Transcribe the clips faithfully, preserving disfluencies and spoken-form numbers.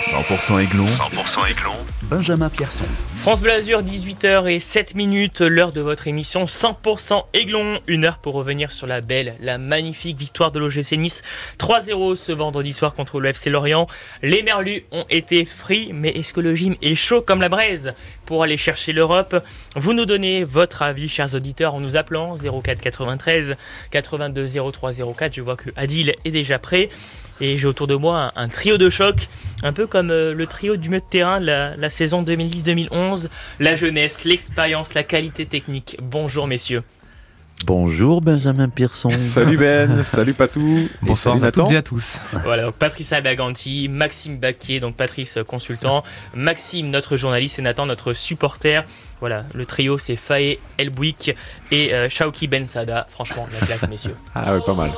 cent pour cent Aiglon. cent pour cent Aiglon. Benjamin Pierson. France Bleu Azur, dix-huit heures zéro sept minutes, l'heure de votre émission cent pour cent Aiglon. Une heure pour revenir sur la belle, la magnifique victoire de l'O G C Nice. trois zéro ce vendredi soir contre le F C Lorient. Les Merlus ont été frits, mais est-ce que le gym est chaud comme la braise pour aller chercher l'Europe? Vous nous donnez votre avis, chers auditeurs, en nous appelant zéro quatre quatre-vingt-treize quatre-vingt-deux zéro trois zéro quatre. Je vois que Adil est déjà prêt. Et j'ai autour de moi un, un trio de choc, un peu comme euh, le trio du milieu de terrain de la, la saison deux mille dix deux mille onze. La jeunesse, l'expérience, la qualité technique. Bonjour messieurs. Bonjour Benjamin Pierson. Salut Ben, salut Patou. Bonsoir salut à Nathan. toutes et à tous. Voilà, donc Patrice Abaganti, Maxime Baquier, donc Patrice consultant, Maxime notre journaliste et Nathan notre supporter. Voilà, le trio c'est Faé Elbouik et euh, Shaoki Ben Sada. Franchement, la classe messieurs. Ah ouais, pas mal.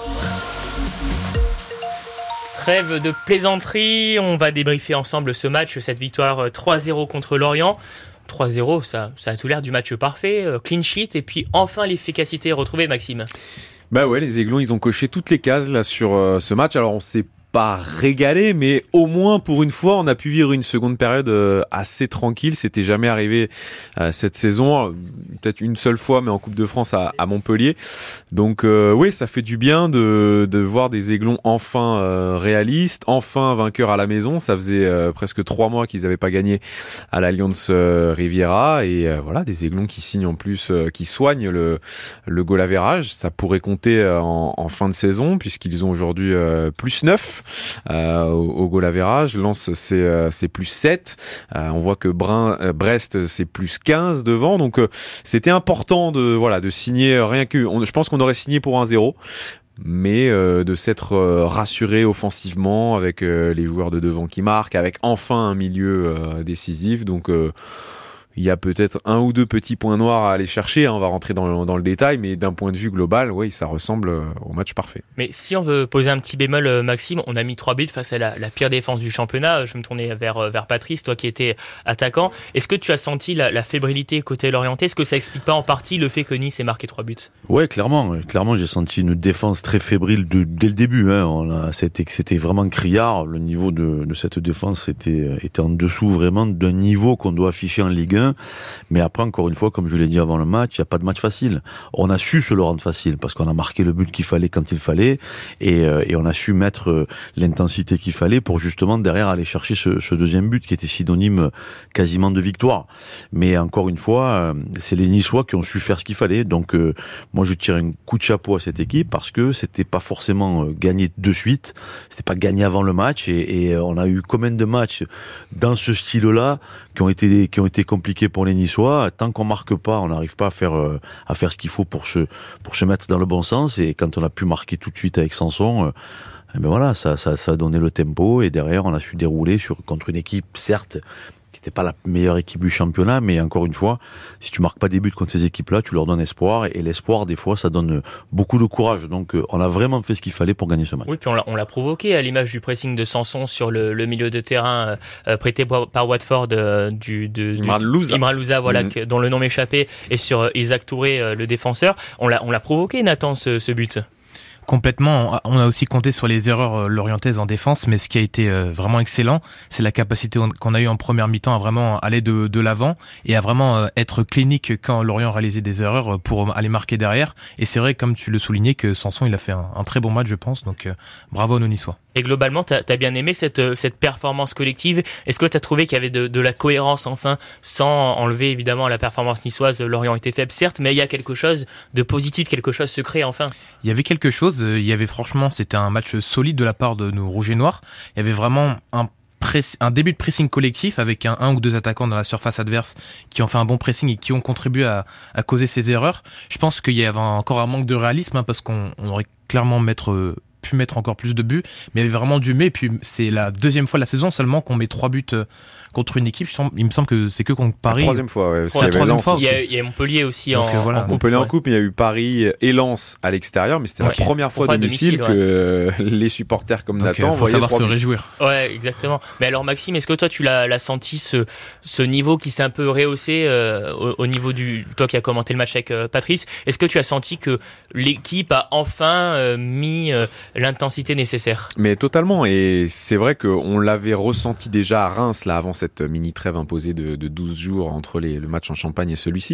Trêve de plaisanterie, on va débriefer ensemble ce match, cette victoire trois zéro contre Lorient. trois zéro, ça, ça a tout l'air du match parfait, clean sheet et puis enfin l'efficacité retrouvée, Maxime. Bah ouais, les Aiglons, ils ont coché toutes les cases là sur euh, ce match. Alors on s'est pas régalé, mais au moins pour une fois, on a pu vivre une seconde période euh, assez tranquille. C'était jamais arrivé euh, cette saison, peut-être une seule fois, mais en Coupe de France à, à Montpellier. Donc euh, oui, ça fait du bien de, de voir des Aiglons enfin euh, réalistes, enfin vainqueurs à la maison. Ça faisait euh, presque trois mois qu'ils n'avaient pas gagné à l'Allianz euh, Riviera, et euh, voilà, des Aiglons qui signent en plus, euh, qui soignent le, le goal average. Ça pourrait compter euh, en, en fin de saison, puisqu'ils ont aujourd'hui euh, plus neuf. Euh, au, au goal average. Lens c'est, euh, c'est plus sept, euh, on voit que Brun, euh, Brest c'est plus quinze devant, donc euh, c'était important de, voilà, de signer, rien que on, je pense qu'on aurait signé pour un zéro, mais euh, de s'être euh, rassuré offensivement avec euh, les joueurs de devant qui marquent, avec enfin un milieu euh, décisif. Donc euh, il y a peut-être un ou deux petits points noirs à aller chercher, hein, on va rentrer dans le, dans le détail, mais d'un point de vue global, oui, ça ressemble au match parfait. Mais si on veut poser un petit bémol, Maxime, on a mis trois buts face à la, la pire défense du championnat. Je vais me tourner vers, vers Patrice, toi qui étais attaquant. Est-ce que tu as senti la, la fébrilité côté l'orienté? Est-ce que ça explique pas en partie le fait que Nice ait marqué trois buts? Ouais, clairement, clairement, j'ai senti une défense très fébrile de, dès le début. Hein. On a, c'était, c'était vraiment criard. Le niveau de, de cette défense était, était en dessous vraiment d'un niveau qu'on doit afficher en Ligue un. Mais après, encore une fois, comme je l'ai dit avant le match, il n'y a pas de match facile. On a su se le rendre facile parce qu'on a marqué le but qu'il fallait quand il fallait, et, euh, et on a su mettre euh, l'intensité qu'il fallait pour justement derrière aller chercher ce, ce deuxième but qui était synonyme quasiment de victoire. Mais encore une fois, euh, c'est les Niçois qui ont su faire ce qu'il fallait. Donc euh, moi, je tire un coup de chapeau à cette équipe parce que c'était pas forcément euh, gagné de suite, c'était pas gagné avant le match, et, et on a eu combien de matchs dans ce style-là qui ont été qui ont été compliqués pour les Niçois. Tant qu'on marque pas, on n'arrive pas à faire euh, à faire ce qu'il faut pour se pour se mettre dans le bon sens. Et quand on a pu marquer tout de suite avec Sanson, euh, eh ben voilà, ça ça ça a donné le tempo, et derrière on a su dérouler sur contre une équipe certes qui n'était pas la meilleure équipe du championnat, mais encore une fois, si tu marques pas des buts contre ces équipes-là, tu leur donnes espoir, et l'espoir des fois ça donne beaucoup de courage. Donc euh, on a vraiment fait ce qu'il fallait pour gagner ce match. Oui, puis on l'a, on l'a provoqué à l'image du pressing de Sanson sur le, le milieu de terrain euh, prêté par Watford euh, du de Imran Louza, Imran Louza, voilà, mmh. que, dont le nom m'échappait, et sur euh, Isaac Touré, euh, le défenseur. On l'a on l'a provoqué, Nathan, ce, ce but. Complètement. On a aussi compté sur les erreurs lorientaises en défense, mais ce qui a été vraiment excellent, c'est la capacité qu'on a eu en première mi-temps à vraiment aller de, de l'avant et à vraiment être clinique quand Lorient réalisait des erreurs pour aller marquer derrière. Et c'est vrai, comme tu le soulignais, que Sanson, il a fait un, un très bon match, je pense. Donc bravo à nos Niçois. Et globalement, t'as, t'as bien aimé cette, cette performance collective. Est-ce que t'as trouvé qu'il y avait de, de la cohérence enfin, sans enlever évidemment la performance niçoise? Lorient était faible, certes, mais il y a quelque chose de positif, quelque chose se crée enfin. Il y avait quelque chose. Il y avait franchement, c'était un match solide de la part de nos rouges et noirs. Il y avait vraiment un Press, un début de pressing collectif avec un, un ou deux attaquants dans la surface adverse qui ont fait un bon pressing et qui ont contribué à, à causer ces erreurs. Je pense qu'il y avait encore un manque de réalisme, hein, parce qu'on on aurait clairement mettre, pu mettre encore plus de buts, mais il y avait vraiment du mais. Et puis c'est la deuxième fois de la saison seulement qu'on met trois buts contre une équipe. Il me semble que c'est que contre Paris. La troisième fois, ouais. C'est la troisième fois. Il y, a, il y a Montpellier aussi Donc, en, euh, voilà. en coupe. Montpellier ouais. en coupe, mais il y a eu Paris et Lens à l'extérieur, mais c'était Ouais. la première fois à domicile, domicile, que les supporters comme Donc, Nathan euh, faut voyaient savoir trois se buts. réjouir. Ouais, exactement. Mais alors Maxime, est-ce que toi tu l'as, l'as senti ce, ce niveau qui s'est un peu rehaussé euh, au, au niveau du, toi qui as commenté le match avec euh, Patrice, est-ce que tu as senti que l'équipe a enfin euh, mis euh, l'intensité nécessaire? Mais totalement, et c'est vrai qu'on l'avait ressenti déjà à Reims là avant cette mini trêve imposée de, de douze jours entre les, le match en Champagne et celui-ci.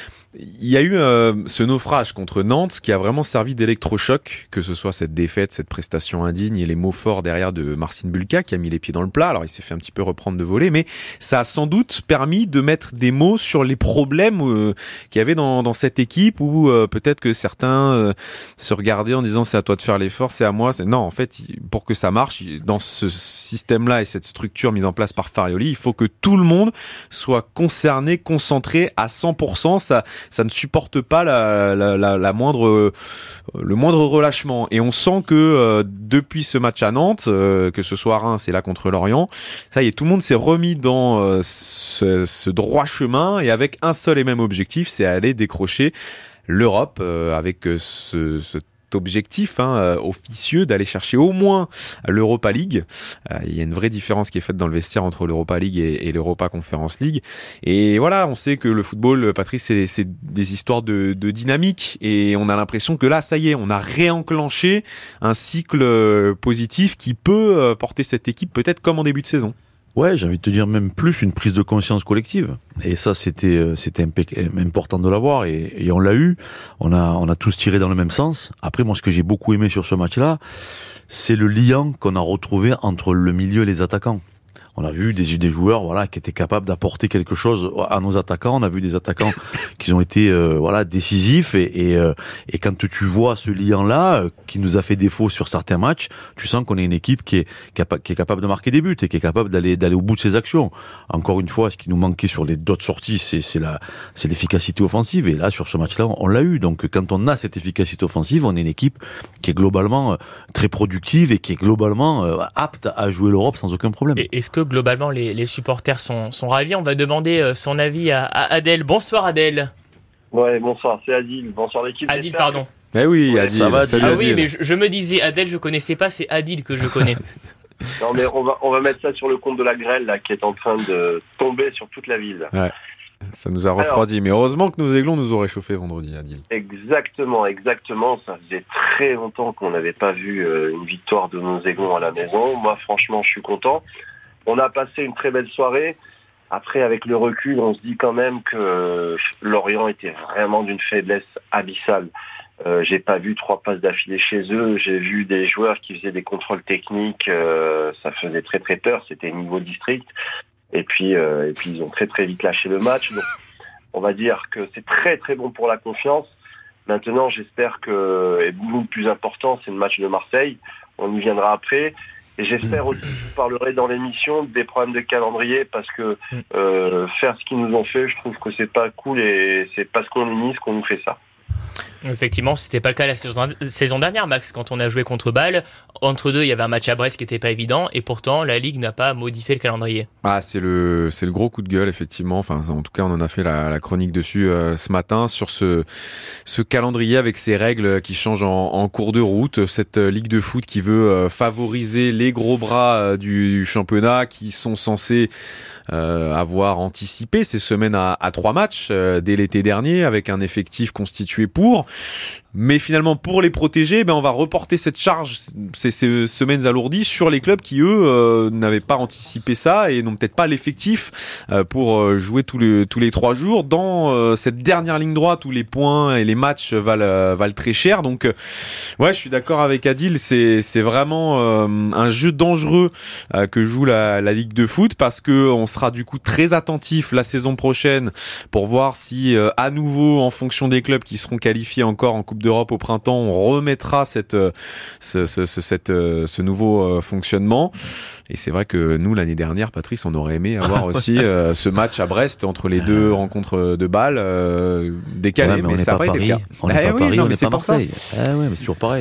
Il y a eu euh, ce naufrage contre Nantes qui a vraiment servi d'électrochoc, que ce soit cette défaite, cette prestation indigne et les mots forts derrière de Marcin Bulka qui a mis les pieds dans le plat. Alors il s'est fait un petit peu reprendre de voler, mais ça a sans doute permis de mettre des mots sur les problèmes euh, qu'il y avait dans, dans cette équipe, où euh, peut-être que certains euh, se regardaient en disant c'est à toi de faire l'effort, c'est à moi. C'est... Non, en fait, pour que ça marche, dans ce système-là et cette structure mise en place par Farioli, il faut que tout le monde soit concerné, concentré à cent pour cent. Ça ça ne supporte pas la, la, la, la moindre, euh, le moindre relâchement. Et on sent que euh, depuis ce match à Nantes, euh, que ce soit à Reims et là contre Lorient, ça y est, tout le monde s'est remis dans euh, ce, ce droit chemin et avec un seul et même objectif, c'est aller décrocher l'Europe euh, avec ce, ce objectif hein, euh, officieux d'aller chercher au moins l'Europa League. Euh, il y a une vraie différence qui est faite dans le vestiaire entre l'Europa League et, et l'Europa Conference League. Et voilà, on sait que le football, Patrice, c'est, c'est des histoires de, de dynamique et on a l'impression que là, ça y est, on a réenclenché un cycle positif qui peut porter cette équipe peut-être comme en début de saison. Ouais, j'ai envie de te dire même plus une prise de conscience collective. Et ça, c'était c'était important de l'avoir et, et on l'a eu. On a on a tous tiré dans le même sens. Après, moi, ce que j'ai beaucoup aimé sur ce match-là, c'est le lien qu'on a retrouvé entre le milieu et les attaquants. On a vu des, des joueurs, voilà, qui étaient capables d'apporter quelque chose à nos attaquants. On a vu des attaquants qui ont été, euh, voilà, décisifs. Et, et, euh, et quand tu vois ce lien-là, euh, qui nous a fait défaut sur certains matchs, tu sens qu'on est une équipe qui est, capa- qui est capable de marquer des buts et qui est capable d'aller, d'aller au bout de ses actions. Encore une fois, ce qui nous manquait sur les d'autres sorties, c'est, c'est la, c'est l'efficacité offensive. Et là, sur ce match-là, on, on l'a eu. Donc, quand on a cette efficacité offensive, on est une équipe qui est globalement euh, très productive et qui est globalement euh, apte à jouer l'Europe sans aucun problème. Et est-ce que globalement les, les supporters sont, sont ravis? On va demander euh, son avis à, à Adèle. Bonsoir Adèle. Ouais, bonsoir, c'est Adil. Bonsoir l'équipe. Adil, pardon. Eh oui, Ouais, Adil, ça va, salut Ah Adil. oui, mais je, je me disais Adèle, je connaissais pas, c'est Adil que je connais. Non mais on va on va mettre ça sur le compte de la grêle là qui est en train de tomber sur toute la ville. Ça nous a refroidi, mais heureusement que nos aiglons nous ont réchauffé vendredi, Adil. Exactement, exactement. Ça faisait très longtemps qu'on n'avait pas vu euh, une victoire de nos aiglons à la maison. Moi, franchement, je suis content. On a passé une très belle soirée. Après, avec le recul, on se dit quand même que euh, Lorient était vraiment d'une faiblesse abyssale. Euh, j'ai pas vu trois passes d'affilée chez eux. J'ai vu des joueurs qui faisaient des contrôles techniques. Euh, ça faisait très très peur. C'était niveau district. Et puis, euh, et puis ils ont très très vite lâché le match. Donc, on va dire que c'est très très bon pour la confiance. Maintenant, j'espère que, et nous, le plus important, c'est le match de Marseille. On y viendra après. Et j'espère aussi que vous parlerez dans l'émission des problèmes de calendrier parce que euh, faire ce qu'ils nous ont fait, je trouve que c'est pas cool et c'est parce qu'on est Nice qu'on nous fait ça. Effectivement, c'était pas le cas la saison, saison dernière, Max, quand on a joué contre Bâle. Entre deux, il y avait un match à Brest qui était pas évident, et pourtant, la Ligue n'a pas modifié le calendrier. Ah, c'est le, c'est le gros coup de gueule, effectivement. Enfin, en tout cas, on en a fait la, la chronique dessus euh, ce matin sur ce, ce calendrier avec ces règles qui changent en, en cours de route. Cette euh, Ligue de foot qui veut euh, favoriser les gros bras euh, du, du championnat qui sont censés euh, avoir anticipé ces semaines à, à trois matchs euh, dès l'été dernier avec un effectif constitué pour. Mais finalement, pour les protéger, ben on va reporter cette charge, ces, ces semaines alourdies, sur les clubs qui, eux, euh, n'avaient pas anticipé ça et n'ont peut-être pas l'effectif euh, pour euh, jouer tous les, tous les trois jours. Dans euh, cette dernière ligne droite où les points et les matchs valent, valent très cher. Donc, euh, ouais, je suis d'accord avec Adil, c'est, c'est vraiment euh, un jeu dangereux euh, que joue la, la Ligue de foot parce que on sera du coup très attentif la saison prochaine pour voir si, euh, à nouveau, en fonction des clubs qui seront qualifiés encore en Coupe d'Europe au printemps, on remettra cette, ce, ce, ce, cette, ce nouveau fonctionnement. Et c'est vrai que nous, l'année dernière, Patrice, on aurait aimé avoir aussi euh, ce match à Brest entre les deux rencontres de Bâle euh, décalées, ouais, mais, mais on ça n'a pas pas été Paris, le cas. on n'est Eh pas oui, Paris, non, on mais n'est c'est pas pour ça. Marseille. Ah ouais, mais c'est toujours pareil.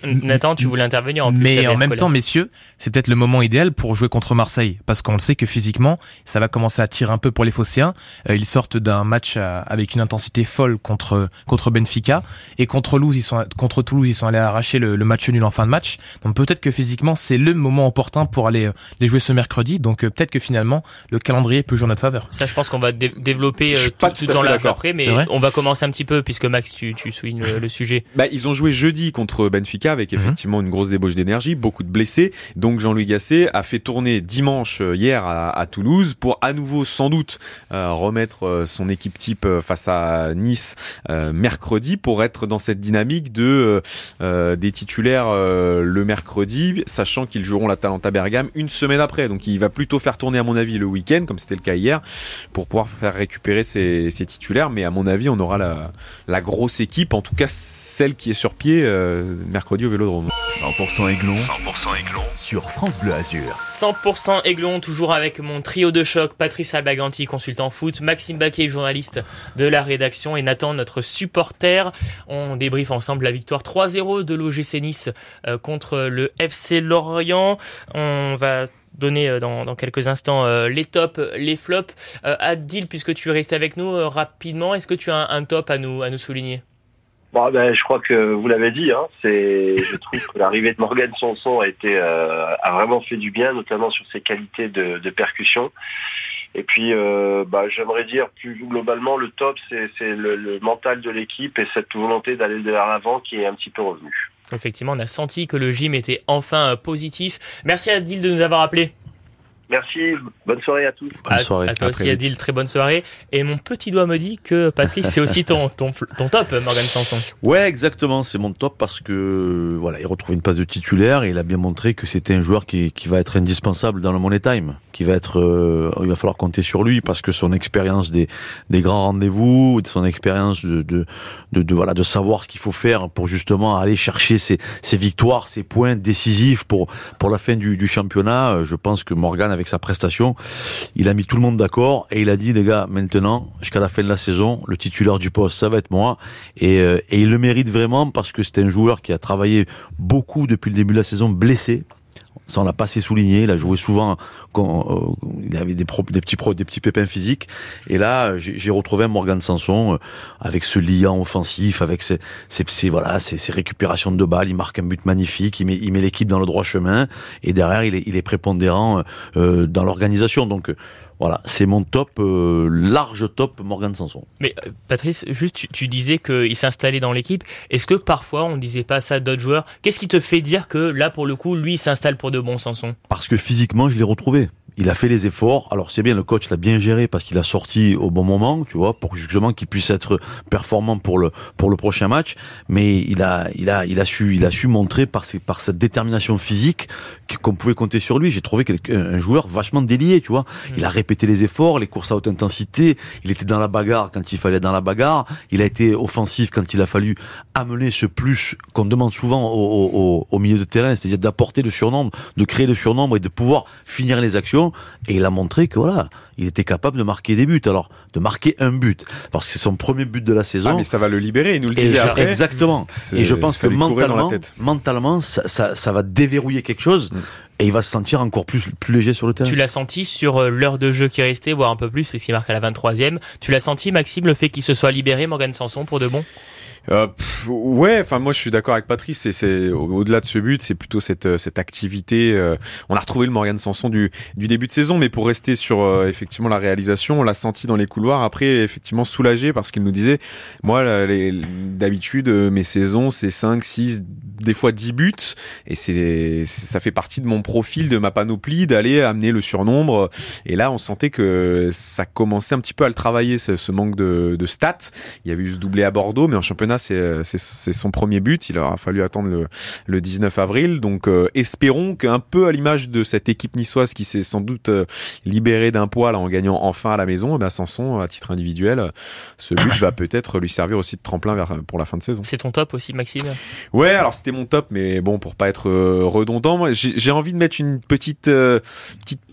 Nathan, tu voulais intervenir en plus. Mais en même collègue. temps, messieurs, c'est peut-être le moment idéal pour jouer contre Marseille, parce qu'on le sait que physiquement, ça va commencer à tirer un peu pour les Phocéens. Euh, ils sortent d'un match à, avec une intensité folle contre contre Benfica, et contre Toulouse, ils sont contre Toulouse, ils sont allés arracher le, le match nul en fin de match. Donc peut-être que physiquement, c'est le moment opportun pour aller euh, les jouer ce mercredi. Donc euh, peut-être que finalement, le calendrier peut jouer en notre faveur. Ça, je pense qu'on va dé- développer Je euh, suis tout, pas tout tout à dans fait l'âge d'accord. après, mais C'est vrai on va commencer un petit peu puisque Max, tu, tu soulignes le, le sujet. Bah, ils ont joué jeudi contre Benfica avec effectivement une grosse débauche d'énergie, beaucoup de blessés. Donc Jean-Louis Gasset a fait tourner dimanche euh, hier à, à Toulouse pour à nouveau sans doute euh, remettre euh, son équipe type euh, face à Nice euh, mercredi pour être dans cette dynamique de euh, des titulaires euh, le mercredi, sachant qu'ils joueront l'Atalanta Bergame une semaine après. Donc il va plutôt faire tourner à mon avis le week-end, comme c'était le cas hier, pour pouvoir faire récupérer ses, ses titulaires. Mais à mon avis, on aura la, la grosse équipe, en tout cas celle qui est sur pied euh, mercredi au Vélodrome. cent pour cent Aiglon, cent pour cent Aiglon sur France Bleu Azur. cent pour cent Aiglon, toujours avec mon trio de choc, Patrice Albaganti, consultant foot, Maxime Baquet, journaliste de la rédaction, et Nathan, notre supporter. On débriefe ensemble la victoire trois zéro de l'O G C Nice euh, contre le F C Lorient. On va donner euh, dans, dans quelques instants euh, les tops, les flops. Euh, Adil, puisque tu es resté avec nous euh, rapidement, est-ce que tu as un, un top à nous, à nous souligner ? Bon, ben, je crois que vous l'avez dit, hein, c'est, je trouve que l'arrivée de Morgan Sanson a été, euh, a vraiment fait du bien, notamment sur ses qualités de, de percussion. Et puis, euh, bah, j'aimerais dire plus globalement, le top, c'est, c'est le, le mental de l'équipe et cette volonté d'aller de l'avant qui est un petit peu revenue. Effectivement, on a senti que le gym était enfin euh, positif. Merci Adil de nous avoir appelés. Merci, bonne soirée à tous. Bonne à, soirée. à toi À aussi très vite. Adil, très bonne soirée. Et mon petit doigt me dit que Patrice, c'est aussi ton, ton, ton top, Morgan Sanson. Ouais, exactement, c'est mon top parce que voilà, il retrouve une place de titulaire et il a bien montré que c'était un joueur qui, qui va être indispensable dans le Money Time, qui va être, euh, il va falloir compter sur lui parce que son expérience des, des grands rendez-vous, son expérience de, de, de, de voilà, de savoir ce qu'il faut faire pour justement aller chercher ses, ses victoires, ses points décisifs pour pour la fin du, du championnat. Je pense que Morgan, avec sa prestation, il a mis tout le monde d'accord et il a dit, les gars, maintenant, jusqu'à la fin de la saison, le titulaire du poste, ça va être moi. Et, euh, et il le mérite vraiment parce que c'est un joueur qui a travaillé beaucoup depuis le début de la saison, blessé. Ça, on l'a pas assez souligné. Il a joué souvent quand euh, il avait des, pro, des petits pro, des petits pépins physiques. Et là, j'ai, j'ai retrouvé un Morgan Sanson euh, avec ce liant offensif, avec ses, ses, ses voilà, ses, ses récupérations de balles. Il marque un but magnifique. Il met, il met l'équipe dans le droit chemin. Et derrière, il est, il est prépondérant euh, dans l'organisation. Donc euh, voilà, c'est mon top, euh, large top Morgan Sanson. Mais euh, Patrice, juste tu, tu disais qu'il s'installait dans l'équipe. Est-ce que parfois on disait pas ça d'autres joueurs ? Qu'est-ce qui te fait dire que là pour le coup, lui, il s'installe pour de bons, Sanson ? Parce que physiquement, je l'ai retrouvé. Il a fait les efforts. Alors c'est bien, le coach l'a bien géré parce qu'il a sorti au bon moment, tu vois, pour justement qu'il puisse être performant pour le pour le prochain match. Mais il a il a il a su il a su montrer par ses, par cette détermination physique qu'on pouvait compter sur lui. J'ai trouvé quelqu'un, un joueur vachement délié, tu vois. Mmh. Il a répété les efforts, les courses à haute intensité. Il était dans la bagarre quand il fallait être dans la bagarre. Il a été offensif quand il a fallu amener ce plus qu'on demande souvent au, au, au milieu de terrain, c'est-à-dire d'apporter le surnombre, de créer le surnombre et de pouvoir finir les actions. Et il a montré que voilà, il était capable de marquer des buts. Alors, de marquer un but, parce que c'est son premier but de la saison. Ah, mais ça va le libérer, il nous le Et disait je- après. Exactement. C'est- Et je pense ça que lui courait dans la mentalement, tête. mentalement, ça, ça, ça va déverrouiller quelque chose. Mm. Et il va se sentir encore plus, plus léger sur le terrain. Tu l'as senti sur euh, l'heure de jeu qui restait, voire un peu plus, c'est ce qui marque à la vingt-troisième. Tu l'as senti, Maxime, le fait qu'il se soit libéré, Morgan Sanson, pour de bon ? Euh, pff, ouais, enfin moi je suis d'accord avec Patrice. C'est, c'est au- au-delà de ce but, c'est plutôt cette cette activité. Euh, on a retrouvé le Morgan Sanson du du début de saison, mais pour rester sur euh, effectivement la réalisation, on l'a senti dans les couloirs. Après, effectivement soulagé parce qu'il nous disait, moi là, les, d'habitude euh, mes saisons c'est cinq, six, des fois dix buts, et c'est, c'est ça fait partie de mon profil, de ma panoplie d'aller amener le surnombre. Et là, on sentait que ça commençait un petit peu à le travailler, ce, ce manque de, de stats. Il y avait eu ce doublé à Bordeaux, mais en championnat c'est, c'est, c'est son premier but. Il aura fallu attendre le, le dix-neuf avril. Donc euh, espérons qu'un peu à l'image de cette équipe niçoise qui s'est sans doute euh, libérée d'un poil en gagnant enfin à la maison, eh ben Sanson, à titre individuel, ce but va peut-être lui servir aussi de tremplin vers, pour la fin de saison. C'est ton top aussi, Maxime ? Ouais, alors c'était mon top, mais bon, pour pas être euh, redondant, moi, j'ai, j'ai envie de mettre une petite, euh, petite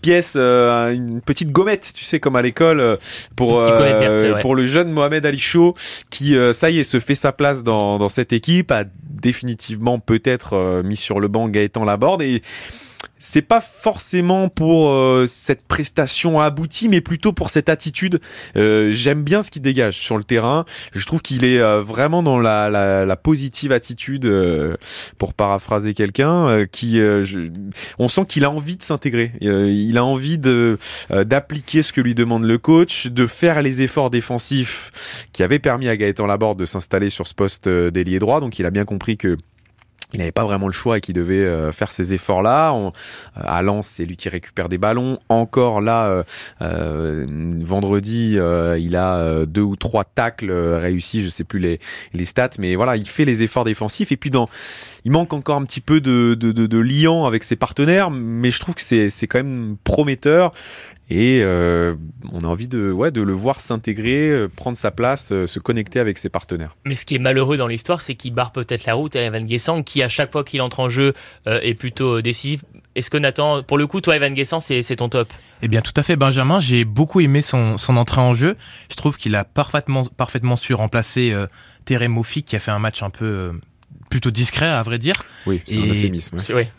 pièce, euh, une petite gommette, tu sais, comme à l'école, euh, pour euh, verte, ouais. pour le jeune Mohamed Ali Chaud, qui, euh, ça y est, se fait sa place dans, dans cette équipe, a définitivement peut-être euh, mis sur le banc Gaëtan Laborde, et c'est pas forcément pour euh, cette prestation aboutie, mais plutôt pour cette attitude. Euh, j'aime bien ce qu'il dégage sur le terrain. Je trouve qu'il est euh, vraiment dans la, la, la positive attitude, euh, pour paraphraser quelqu'un, euh, qui, euh, je, on sent qu'il a envie de s'intégrer. Euh, il a envie de euh, d'appliquer ce que lui demande le coach, de faire les efforts défensifs qui avaient permis à Gaëtan Laborde de s'installer sur ce poste d'ailier droit. Donc il a bien compris que il n'avait pas vraiment le choix et qu'il devait euh, faire ces efforts-là. On, euh, à Lens, c'est lui qui récupère des ballons. Encore là, euh, euh, vendredi, euh, il a euh, deux ou trois tacles euh, réussis. Je sais plus les, les stats, mais voilà, il fait les efforts défensifs. Et puis dans, il manque encore un petit peu de, de, de, de liant avec ses partenaires, mais je trouve que c'est, c'est quand même prometteur. Et euh, on a envie de, ouais, de le voir s'intégrer, euh, prendre sa place, euh, se connecter avec ses partenaires. Mais ce qui est malheureux dans l'histoire, c'est qu'il barre peut-être la route à Evan Guessant, qui à chaque fois qu'il entre en jeu euh, est plutôt décisif. Est-ce que Nathan, pour le coup, toi, Evan Guessant, c'est, c'est ton top? Eh bien, tout à fait, Benjamin. J'ai beaucoup aimé son, son entrée en jeu. Je trouve qu'il a parfaitement, parfaitement su remplacer euh, Terem Moffi, qui a fait un match un peu... Euh, plutôt discret, à vrai dire. Oui, c'est et, un euphémisme. C'est, ouais.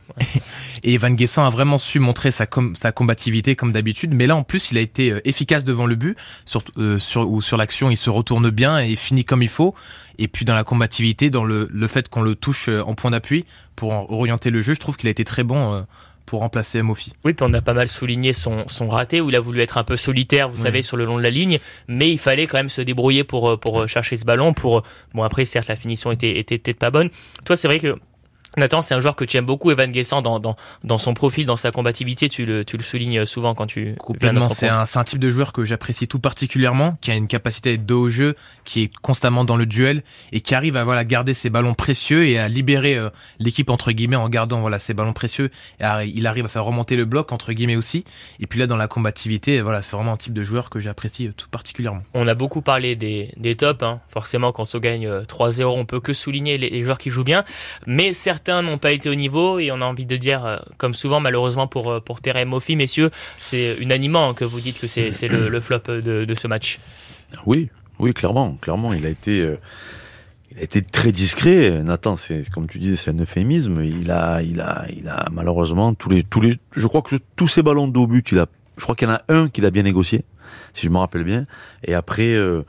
Et Evan Guessant a vraiment su montrer sa, com- sa combativité comme d'habitude, mais là en plus il a été euh, efficace devant le but, sur, euh, sur, ou sur l'action il se retourne bien et finit comme il faut, et puis dans la combativité, dans le, le fait qu'on le touche en point d'appui pour orienter le jeu, je trouve qu'il a été très bon euh, pour remplacer Moffi. Oui, puis on a pas mal souligné son, son raté où il a voulu être un peu solitaire, vous oui. savez, sur le long de la ligne, mais il fallait quand même se débrouiller pour, pour chercher ce ballon. Pour bon, après, certes, la finition était, était peut-être pas bonne. Toi, c'est vrai que Nathan, c'est un joueur que tu aimes beaucoup, Evan Guessant, dans, dans, dans son profil, dans sa combativité, tu le, tu le soulignes souvent quand tu... Complètement, c'est un, c'est un type de joueur que j'apprécie tout particulièrement, qui a une capacité à être dos au jeu, qui est constamment dans le duel, et qui arrive à voilà, garder ses ballons précieux et à libérer euh, l'équipe, entre guillemets, en gardant voilà, ses ballons précieux. Et à, il arrive à faire remonter le bloc, entre guillemets aussi. Et puis là, dans la combativité, voilà, c'est vraiment un type de joueur que j'apprécie tout particulièrement. On a beaucoup parlé des, des tops, hein. Forcément, quand on gagne trois zéro, on peut que souligner les, les joueurs qui jouent bien, mais certains Certains n'ont pas été au niveau et on a envie de dire, comme souvent malheureusement pour, pour Terem Moffi, messieurs, c'est unanimement que vous dites que c'est, c'est le, le flop de, de ce match. Oui, oui, clairement, clairement, il a été, euh, il a été très discret. Nathan, c'est comme tu disais, c'est un euphémisme. Il a, il a, il a malheureusement tous les, tous les, je crois que tous ses ballons de haut but, il a, je crois qu'il y en a un qu'il a bien négocié, si je me rappelle bien. Et après, euh,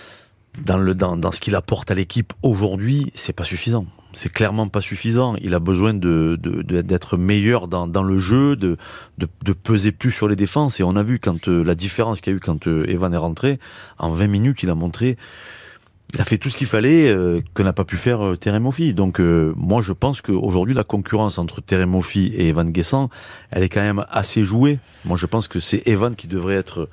dans le, dans, dans ce qu'il apporte à l'équipe aujourd'hui, c'est pas suffisant. C'est clairement pas suffisant. Il a besoin de, de, de d'être meilleur dans, dans le jeu, de, de, de peser plus sur les défenses. Et on a vu quand euh, la différence qu'il y a eu quand euh, Evan est rentré, en vingt minutes, il a montré, il a fait tout ce qu'il fallait euh, que n'a pas pu faire euh, Terem Moffi. Donc euh, moi, je pense qu'aujourd'hui, la concurrence entre Terem Moffi et Evan Guessant, elle est quand même assez jouée. Moi, je pense que c'est Evan qui devrait être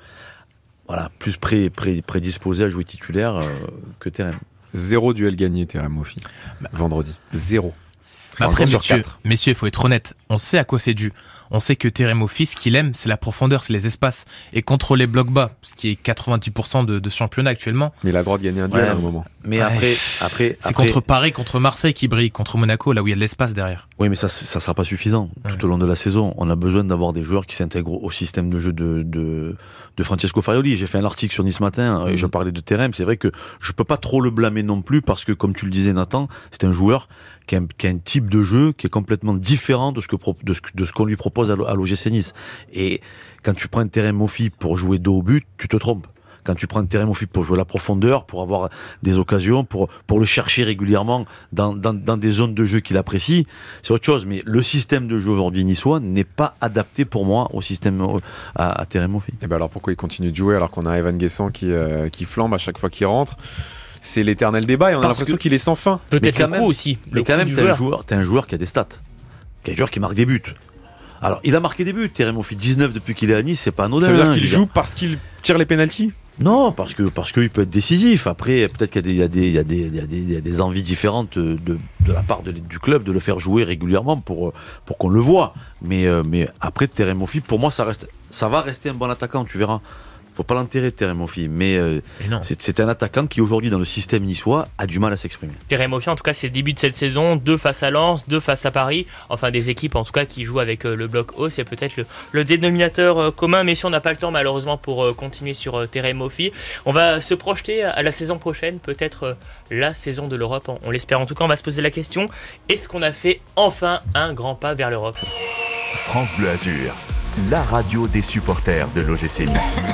voilà plus pré, pré, prédisposé à jouer titulaire euh, que Terem. Zéro duel gagné, Terem Moffi. Bah, vendredi. Zéro. Bah après, messieurs, messieurs, il faut être honnête. On sait à quoi c'est dû. On sait que Terem Moffi, ce qu'il aime, c'est la profondeur, c'est les espaces. Et contrôler bloc bas, ce qui est quatre-vingt-dix pour cent de, de ce championnat actuellement. Mais il a le droit de gagner un duel ouais, à un moment. Mais ouais. après, après, c'est après... contre Paris, contre Marseille qui brille, contre Monaco, là où il y a de l'espace derrière. Oui, mais ça, ça sera pas suffisant. Ouais. Tout au long de la saison, on a besoin d'avoir des joueurs qui s'intègrent au système de jeu de, de, de Francesco Farioli. J'ai fait un article sur Nice Matin et je parlais de Terem. C'est vrai que je peux pas trop le blâmer non plus parce que, comme tu le disais, Nathan, c'est un joueur qui a, un, qui a un type de jeu qui est complètement différent de ce que de ce, de ce qu'on lui propose à l'O G C Nice. Et quand tu prends un Terem Moffi pour jouer dos au but, tu te trompes. Quand tu prends un Terem Moffi pour jouer la profondeur, pour avoir des occasions, pour pour le chercher régulièrement dans dans, dans des zones de jeu qu'il apprécie, c'est autre chose. Mais le système de jeu aujourd'hui niçois n'est pas adapté pour moi au système à, à Terem Moffi. Et ben alors pourquoi il continue de jouer alors qu'on a Evan Guessant qui euh, qui flambe à chaque fois qu'il rentre? C'est l'éternel débat et on Parce a l'impression que... qu'il est sans fin. Peut-être le coup aussi. Mais quand même, t'es un joueur, t'es un joueur qui a des stats, qui est un joueur qui marque des buts. Alors, il a marqué des buts. Terem Moffi, dix-neuf depuis qu'il est à Nice, c'est pas anodin. Ça veut dire hein, qu'il joue parce qu'il tire les pénaltys? Non, parce que parce qu'il peut être décisif. Après, peut-être qu'il y a des il y a des il y a des il y a des, des envies différentes de de la part de, du club de le faire jouer régulièrement pour pour qu'on le voie. Mais mais après Terem Moffi, pour moi, ça reste ça va rester un bon attaquant. Tu verras. faut pas l'enterrer Terem Moffi, mais euh, c'est, c'est un attaquant qui aujourd'hui dans le système niçois a du mal à s'exprimer. Terem Moffi, en tout cas, c'est le début de cette saison, deux face à Lens, deux face à Paris, enfin des équipes en tout cas qui jouent avec euh, le bloc haut, c'est peut-être le, le dénominateur euh, commun, mais si on n'a pas le temps malheureusement pour euh, continuer sur euh, Terem Moffi, on va se projeter à la saison prochaine, peut-être euh, la saison de l'Europe, on, on l'espère en tout cas, on va se poser la question, est-ce qu'on a fait enfin un grand pas vers l'Europe ? France Bleu Azur, la radio des supporters de l'O G C Nice.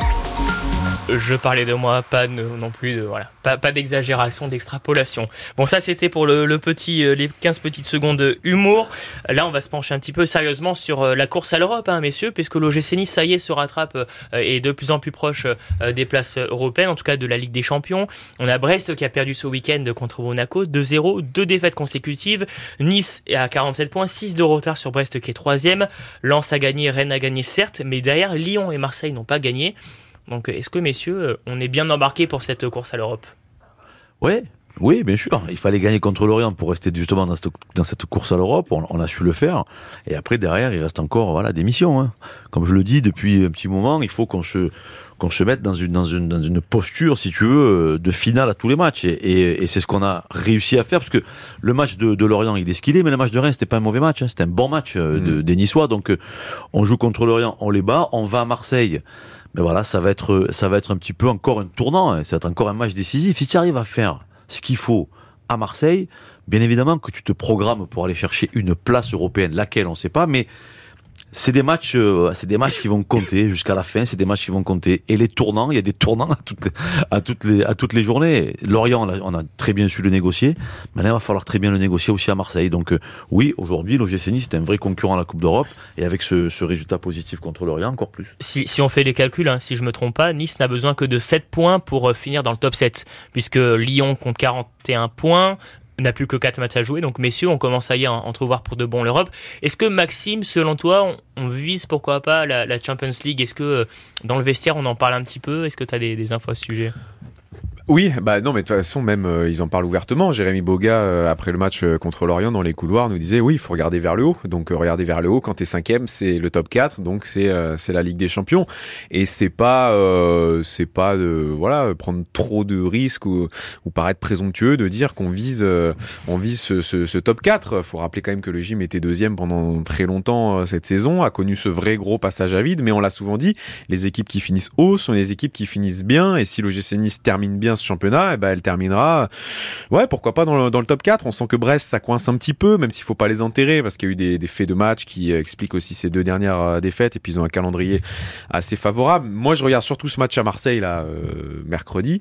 Je parlais de moi, pas de, non plus de voilà, pas, pas d'exagération, d'extrapolation. Bon, ça c'était pour le, le petit, les quinze petites secondes de humour. Là, on va se pencher un petit peu sérieusement sur la course à l'Europe, hein, messieurs, puisque l'O G C Nice, ça y est, se rattrape euh, et est de plus en plus proche euh, des places européennes, en tout cas de la Ligue des Champions. On a Brest qui a perdu ce week-end contre Monaco, deux zéro, deux défaites consécutives. Nice est à quarante-sept points, six de retard sur Brest qui est troisième. Lens a gagné, Rennes a gagné certes, mais derrière Lyon et Marseille n'ont pas gagné. Donc, est-ce que, messieurs, on est bien embarqués pour cette course à l'Europe ? Ouais, oui, bien sûr. Il fallait gagner contre Lorient pour rester justement dans cette, dans cette course à l'Europe. On, on a su le faire. Et après, derrière, il reste encore voilà des missions. Hein. Comme je le dis depuis un petit moment, il faut qu'on se qu'on se mette dans une dans une dans une posture, si tu veux, de finale à tous les matchs. Et, et, et c'est ce qu'on a réussi à faire, parce que le match de, de Lorient, il est ce qu'il est, mais le match de Rennes, c'était pas un mauvais match. Hein. C'était un bon match euh, de, mmh. des Niçois. Donc, euh, on joue contre Lorient, on les bat, on va à Marseille. Mais voilà, ça va être, ça va être un petit peu encore un tournant, hein. Ça va être encore un match décisif. Si tu arrives à faire ce qu'il faut à Marseille, bien évidemment que tu te programmes pour aller chercher une place européenne, laquelle on ne sait pas, mais c'est des matchs, euh, c'est des matchs qui vont compter jusqu'à la fin. C'est des matchs qui vont compter. Et les tournants, il y a des tournants à toutes les, à toutes les, à toutes les journées. Lorient, on a, on a très bien su le négocier. Maintenant, il va falloir très bien le négocier aussi à Marseille. Donc, euh, oui, aujourd'hui, l'O G C Nice est un vrai concurrent à la Coupe d'Europe. Et avec ce, ce résultat positif contre Lorient, encore plus. Si, si on fait les calculs, hein, si je me trompe pas, Nice n'a besoin que de sept points pour euh, finir dans le top sept, puisque Lyon compte quarante et un points. N'a plus que quatre matchs à jouer, donc messieurs, on commence à y entrevoir pour de bon l'Europe. Est-ce que Maxime, selon toi, on, on vise pourquoi pas la, la Champions League ? Est-ce que euh, dans le vestiaire on en parle un petit peu ? Est-ce que tu as des, des infos à ce sujet ? Oui, bah non, mais de toute façon, même euh, ils en parlent ouvertement. Jérémy Boga, euh, après le match euh, contre Lorient dans les couloirs, nous disait oui, il faut regarder vers le haut. Donc euh, regarder vers le haut, quand t'es cinquième, c'est le top quatre, donc c'est euh, c'est la Ligue des Champions. Et c'est pas euh, c'est pas de voilà prendre trop de risques ou, ou paraître présomptueux de dire qu'on vise euh, on vise ce, ce, ce top quatre. Faut rappeler quand même que le Gym était deuxième pendant très longtemps euh, cette saison, a connu ce vrai gros passage à vide. Mais on l'a souvent dit, les équipes qui finissent haut sont les équipes qui finissent bien. Et si l'O G C Nice termine bien ce championnat, eh ben elle terminera ouais pourquoi pas dans le, dans le top quatre. On sent que Brest ça coince un petit peu, même s'il faut pas les enterrer parce qu'il y a eu des, des faits de match qui euh, expliquent aussi ces deux dernières euh, défaites, et puis ils ont un calendrier assez favorable. Moi je regarde surtout ce match à Marseille là euh, mercredi,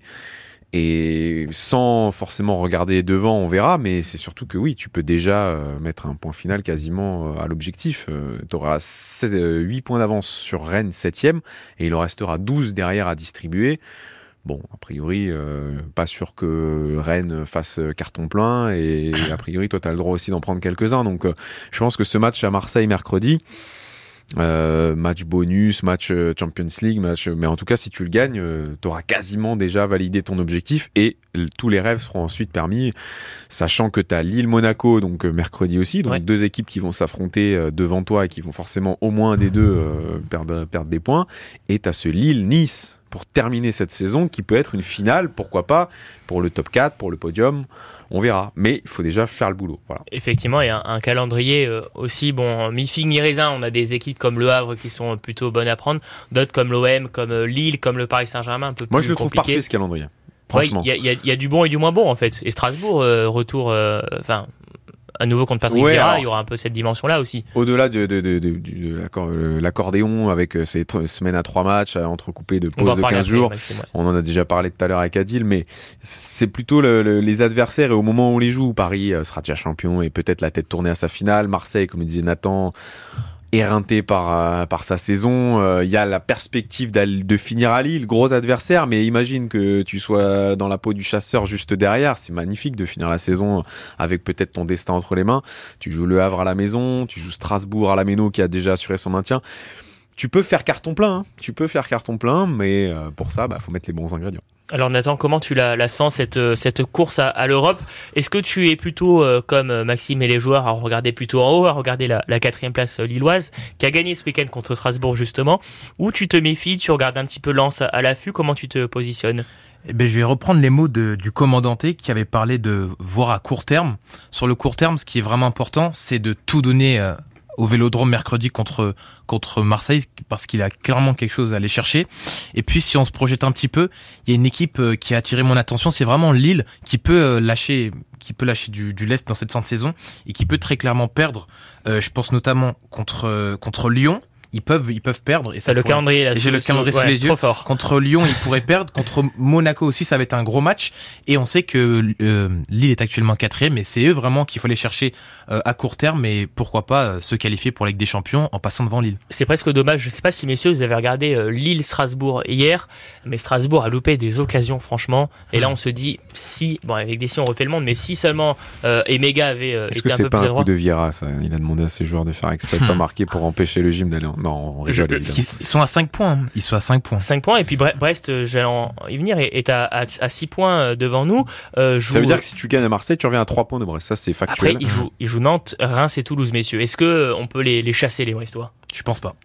et sans forcément regarder devant, on verra, mais c'est surtout que oui, tu peux déjà euh, mettre un point final quasiment euh, à l'objectif. Euh, tu auras huit points d'avance sur Rennes septième, et il en restera douze derrière à distribuer. Bon, a priori, euh, pas sûr que Rennes fasse carton plein, et a priori, toi, tu as le droit aussi d'en prendre quelques-uns. Donc, euh, je pense que ce match à Marseille mercredi, euh, match bonus, match Champions League, match, mais en tout cas, si tu le gagnes, euh, tu auras quasiment déjà validé ton objectif, et l- tous les rêves seront ensuite permis, sachant que tu as Lille-Monaco, donc euh, mercredi aussi, donc ouais. deux équipes qui vont s'affronter euh, devant toi et qui vont forcément au moins des deux euh, perdre, perdre des points, et tu as ce Lille-Nice pour terminer cette saison, qui peut être une finale, pourquoi pas, pour le top quatre, pour le podium, on verra. Mais il faut déjà faire le boulot. Voilà. Effectivement, il y a un, un calendrier euh, aussi, bon, mi-figue, mi-raisin. On a des équipes comme Le Havre qui sont plutôt bonnes à prendre, d'autres comme l'O M, comme euh, Lille, comme le Paris Saint-Germain, un peu plus compliqué. Moi, je le trouve parfait, ce calendrier. Franchement. Il ouais, y, y, y a du bon et du moins bon, en fait. Et Strasbourg, euh, retour, enfin... Euh, à nouveau contre Patrick ouais, Vieira, il y aura un peu cette dimension-là aussi. Au-delà de, de, de, de, de, de l'accordéon avec ces t- semaines à trois matchs entrecoupés de pause de quinze jours, Maxime, ouais. On en a déjà parlé tout à l'heure avec Adil, mais c'est plutôt le, le, les adversaires et au moment où on les joue. Paris sera déjà champion et peut-être la tête tournée à sa finale. Marseille, comme le disait Nathan, éreinté par euh, par sa saison, il euh, y a la perspective de finir à Lille, gros adversaire, mais imagine que tu sois dans la peau du chasseur juste derrière. C'est magnifique de finir la saison avec peut-être ton destin entre les mains. Tu joues Le Havre à la maison, tu joues Strasbourg à la Méno qui a déjà assuré son maintien. Tu peux faire carton plein, hein. Tu peux faire carton plein, mais euh, pour ça, bah faut mettre les bons ingrédients. Alors Nathan, comment tu la, la sens cette, cette course à, à l'Europe? Est-ce que tu es plutôt euh, comme Maxime et les joueurs à regarder plutôt en haut, à regarder la, la quatrième place lilloise qui a gagné ce week-end contre Strasbourg justement, ou tu te méfies, tu regardes un petit peu Lens à, à l'affût? Comment tu te positionnes? Eh ben, je vais reprendre les mots de, du commandanté qui avait parlé de voir à court terme. Sur le court terme, ce qui est vraiment important, c'est de tout donner euh, au Vélodrome mercredi contre contre Marseille, parce qu'il a clairement quelque chose à aller chercher. Et puis si on se projette un petit peu, il y a une équipe qui a attiré mon attention, c'est vraiment Lille qui peut lâcher qui peut lâcher du, du lest dans cette fin de saison et qui peut très clairement perdre. Euh, je pense notamment contre contre Lyon. Ils peuvent, ils peuvent perdre. Et ça le pourrait... calendrier là. J'ai le calendrier sous ouais, les yeux. Fort. Contre Lyon, ils pourraient perdre. Contre Monaco aussi, ça va être un gros match. Et on sait que euh, Lille est actuellement quatrième, mais c'est eux vraiment qu'il faut aller chercher euh, à court terme. Et pourquoi pas euh, se qualifier pour la Ligue des Champions en passant devant Lille. C'est presque dommage. Je sais pas si messieurs vous avez regardé euh, Lille-Strasbourg hier, mais Strasbourg a loupé des occasions franchement. Et là, on se dit si, bon avec des si on refait le monde, mais si seulement euh, Emega avait euh, Est-ce été que un c'est peu pas plus un adroit. coup de Vieira, ça? Il a demandé à ses joueurs de faire exprès de pas marquer pour empêcher le gym d'aller. En... Non, on rigole. Ils sont à cinq points. Ils sont à cinq points. cinq points. Et puis Brest, j'allais en y venir, est à, à, à six points devant nous. Euh, joue... Ça veut dire que si tu gagnes à Marseille, tu reviens à trois points de Brest. Ça, c'est factuel. Après, ils jouent, ils jouent Nantes, Reims et Toulouse, messieurs. Est-ce que on peut les, les chasser, les Brestois? Je pense pas.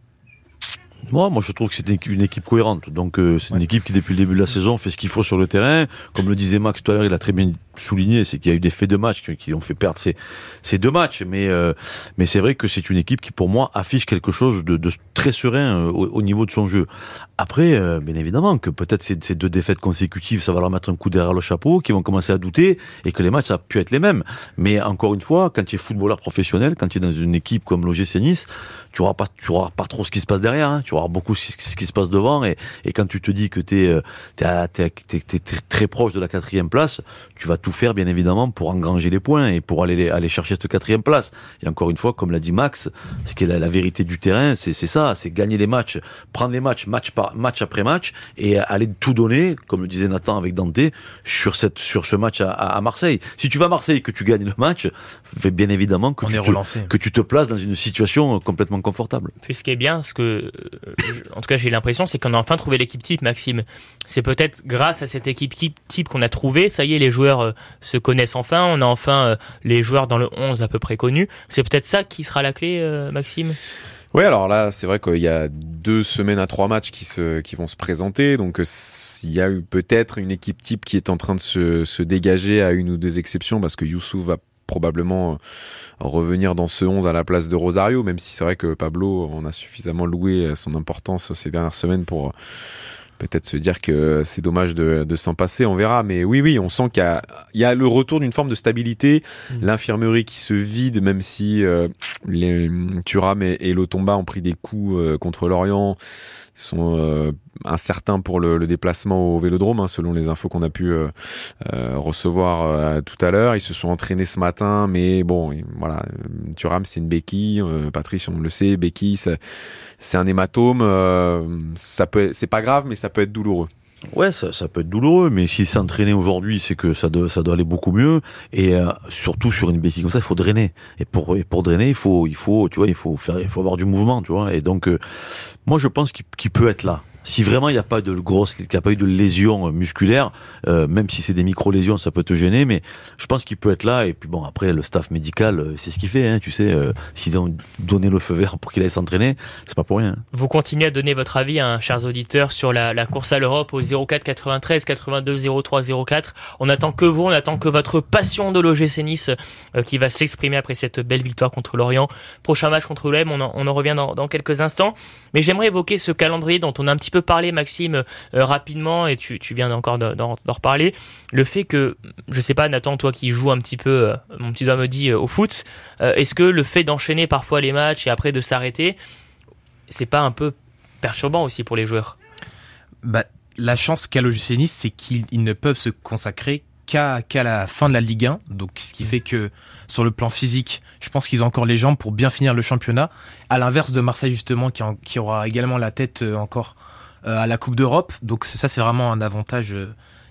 Moi, moi, je trouve que c'est une équipe cohérente. Donc, euh, c'est une ouais. équipe qui, depuis le début de la saison, fait ce qu'il faut sur le terrain. Comme le disait Max tout à l'heure, il a très bien souligné, c'est qu'il y a eu des faits de match qui, qui ont fait perdre ces, ces deux matchs. Mais, euh, mais c'est vrai que c'est une équipe qui, pour moi, affiche quelque chose de, de très serein euh, au, au niveau de son jeu. Après, euh, bien évidemment, que peut-être ces, ces deux défaites consécutives, ça va leur mettre un coup derrière le chapeau, qu'ils vont commencer à douter et que les matchs, ça a pu être les mêmes. Mais encore une fois, quand tu es footballeur professionnel, quand tu es dans une équipe comme l'O G C Nice, tu auras pas, tu auras pas trop ce qui se passe derrière, hein. Tu auras beaucoup ce qui se passe devant et, et quand tu te dis que t'es, t'es, t'es, t'es, t'es, t'es très proche de la quatrième place, tu vas tout faire bien évidemment pour engranger les points et pour aller, aller chercher cette quatrième place. Et encore une fois, comme l'a dit Max, ce qui est la, la vérité du terrain, c'est, c'est ça, c'est gagner les matchs, prendre les matchs, match par match après match et aller tout donner, comme le disait Nathan avec Dante, sur cette, sur ce match à, à Marseille. Si tu vas à Marseille et que tu gagnes le match, fait bien évidemment que, tu te, que tu te places dans une situation complètement confortable. Puis ce qui est bien, ce que, euh, en tout cas j'ai l'impression, c'est qu'on a enfin trouvé l'équipe type, Maxime. C'est peut-être grâce à cette équipe type qu'on a trouvé, ça y est, les joueurs euh, se connaissent enfin, on a enfin euh, les joueurs dans le onze à peu près connus. C'est peut-être ça qui sera la clé, euh, Maxime? Oui, alors là, c'est vrai qu'il y a deux semaines à trois matchs qui se, qui vont se présenter. Donc, il y a eu peut-être une équipe type qui est en train de se, se dégager à une ou deux exceptions parce que Youssouf va probablement revenir dans ce onze à la place de Rosario, même si c'est vrai que Pablo, on a suffisamment loué son importance ces dernières semaines pour peut-être se dire que c'est dommage de, de s'en passer, on verra. Mais oui, oui, on sent qu'il y a, il y a le retour d'une forme de stabilité, mmh. l'infirmerie qui se vide, même si euh, les Thuram et, et Lotomba ont pris des coups euh, contre Lorient. Ils sont euh, incertains pour le, le déplacement au Vélodrome, hein, selon les infos qu'on a pu euh, euh, recevoir euh, tout à l'heure. Ils se sont entraînés ce matin, mais bon, voilà, Thuram c'est une béquille. Euh, Patrice, on le sait, béquille, c'est, c'est un hématome. Euh, ça peut, c'est pas grave, mais ça peut être douloureux. Ouais, ça, ça peut être douloureux, mais s'il s'est entraîné aujourd'hui, c'est que ça doit, ça doit aller beaucoup mieux. Et euh, surtout sur une béquille comme ça, il faut drainer. Et pour, et pour drainer, il faut, il faut, tu vois, il faut faire, il faut avoir du mouvement, tu vois. Et donc, euh, moi, je pense qu'il, qu'il peut être là. Si vraiment il n'y a pas de grosse, qu'il n'y a pas eu de lésion musculaire, euh, même si c'est des micro-lésions, ça peut te gêner, mais je pense qu'il peut être là. Et puis bon, après, le staff médical, euh, c'est ce qu'il fait, hein, tu sais. Euh, s'ils ont donné le feu vert pour qu'il aille s'entraîner, c'est pas pour rien. Hein. Vous continuez à donner votre avis, hein, chers auditeurs, sur la, la course à l'Europe au zéro quatre quatre-vingt-treize quatre-vingt-deux zéro trois zéro quatre. On attend que vous, on attend que votre passion de l'O G C Nice euh, qui va s'exprimer après cette belle victoire contre Lorient. Prochain match contre l'O M, on en, on en revient dans, dans quelques instants. Mais j'aimerais évoquer ce calendrier dont on a un petit peu parlé, Maxime, euh, rapidement, et tu, tu viens encore d'en, d'en reparler. Le fait que, je sais pas, Nathan, toi qui joues un petit peu, euh, mon petit doigt me dit, euh, au foot, euh, est-ce que le fait d'enchaîner parfois les matchs et après de s'arrêter, c'est pas un peu perturbant aussi pour les joueurs? Bah, la chance qu'a l'O G C Nice, c'est qu'ils ils ne peuvent se consacrer qu'à, qu'à la fin de la Ligue un. Donc, ce qui fait que, sur le plan physique, je pense qu'ils ont encore les jambes pour bien finir le championnat. À l'inverse de Marseille, justement, qui, en, qui aura également la tête euh, encore euh, à la Coupe d'Europe. Donc, ça, c'est vraiment un avantage euh,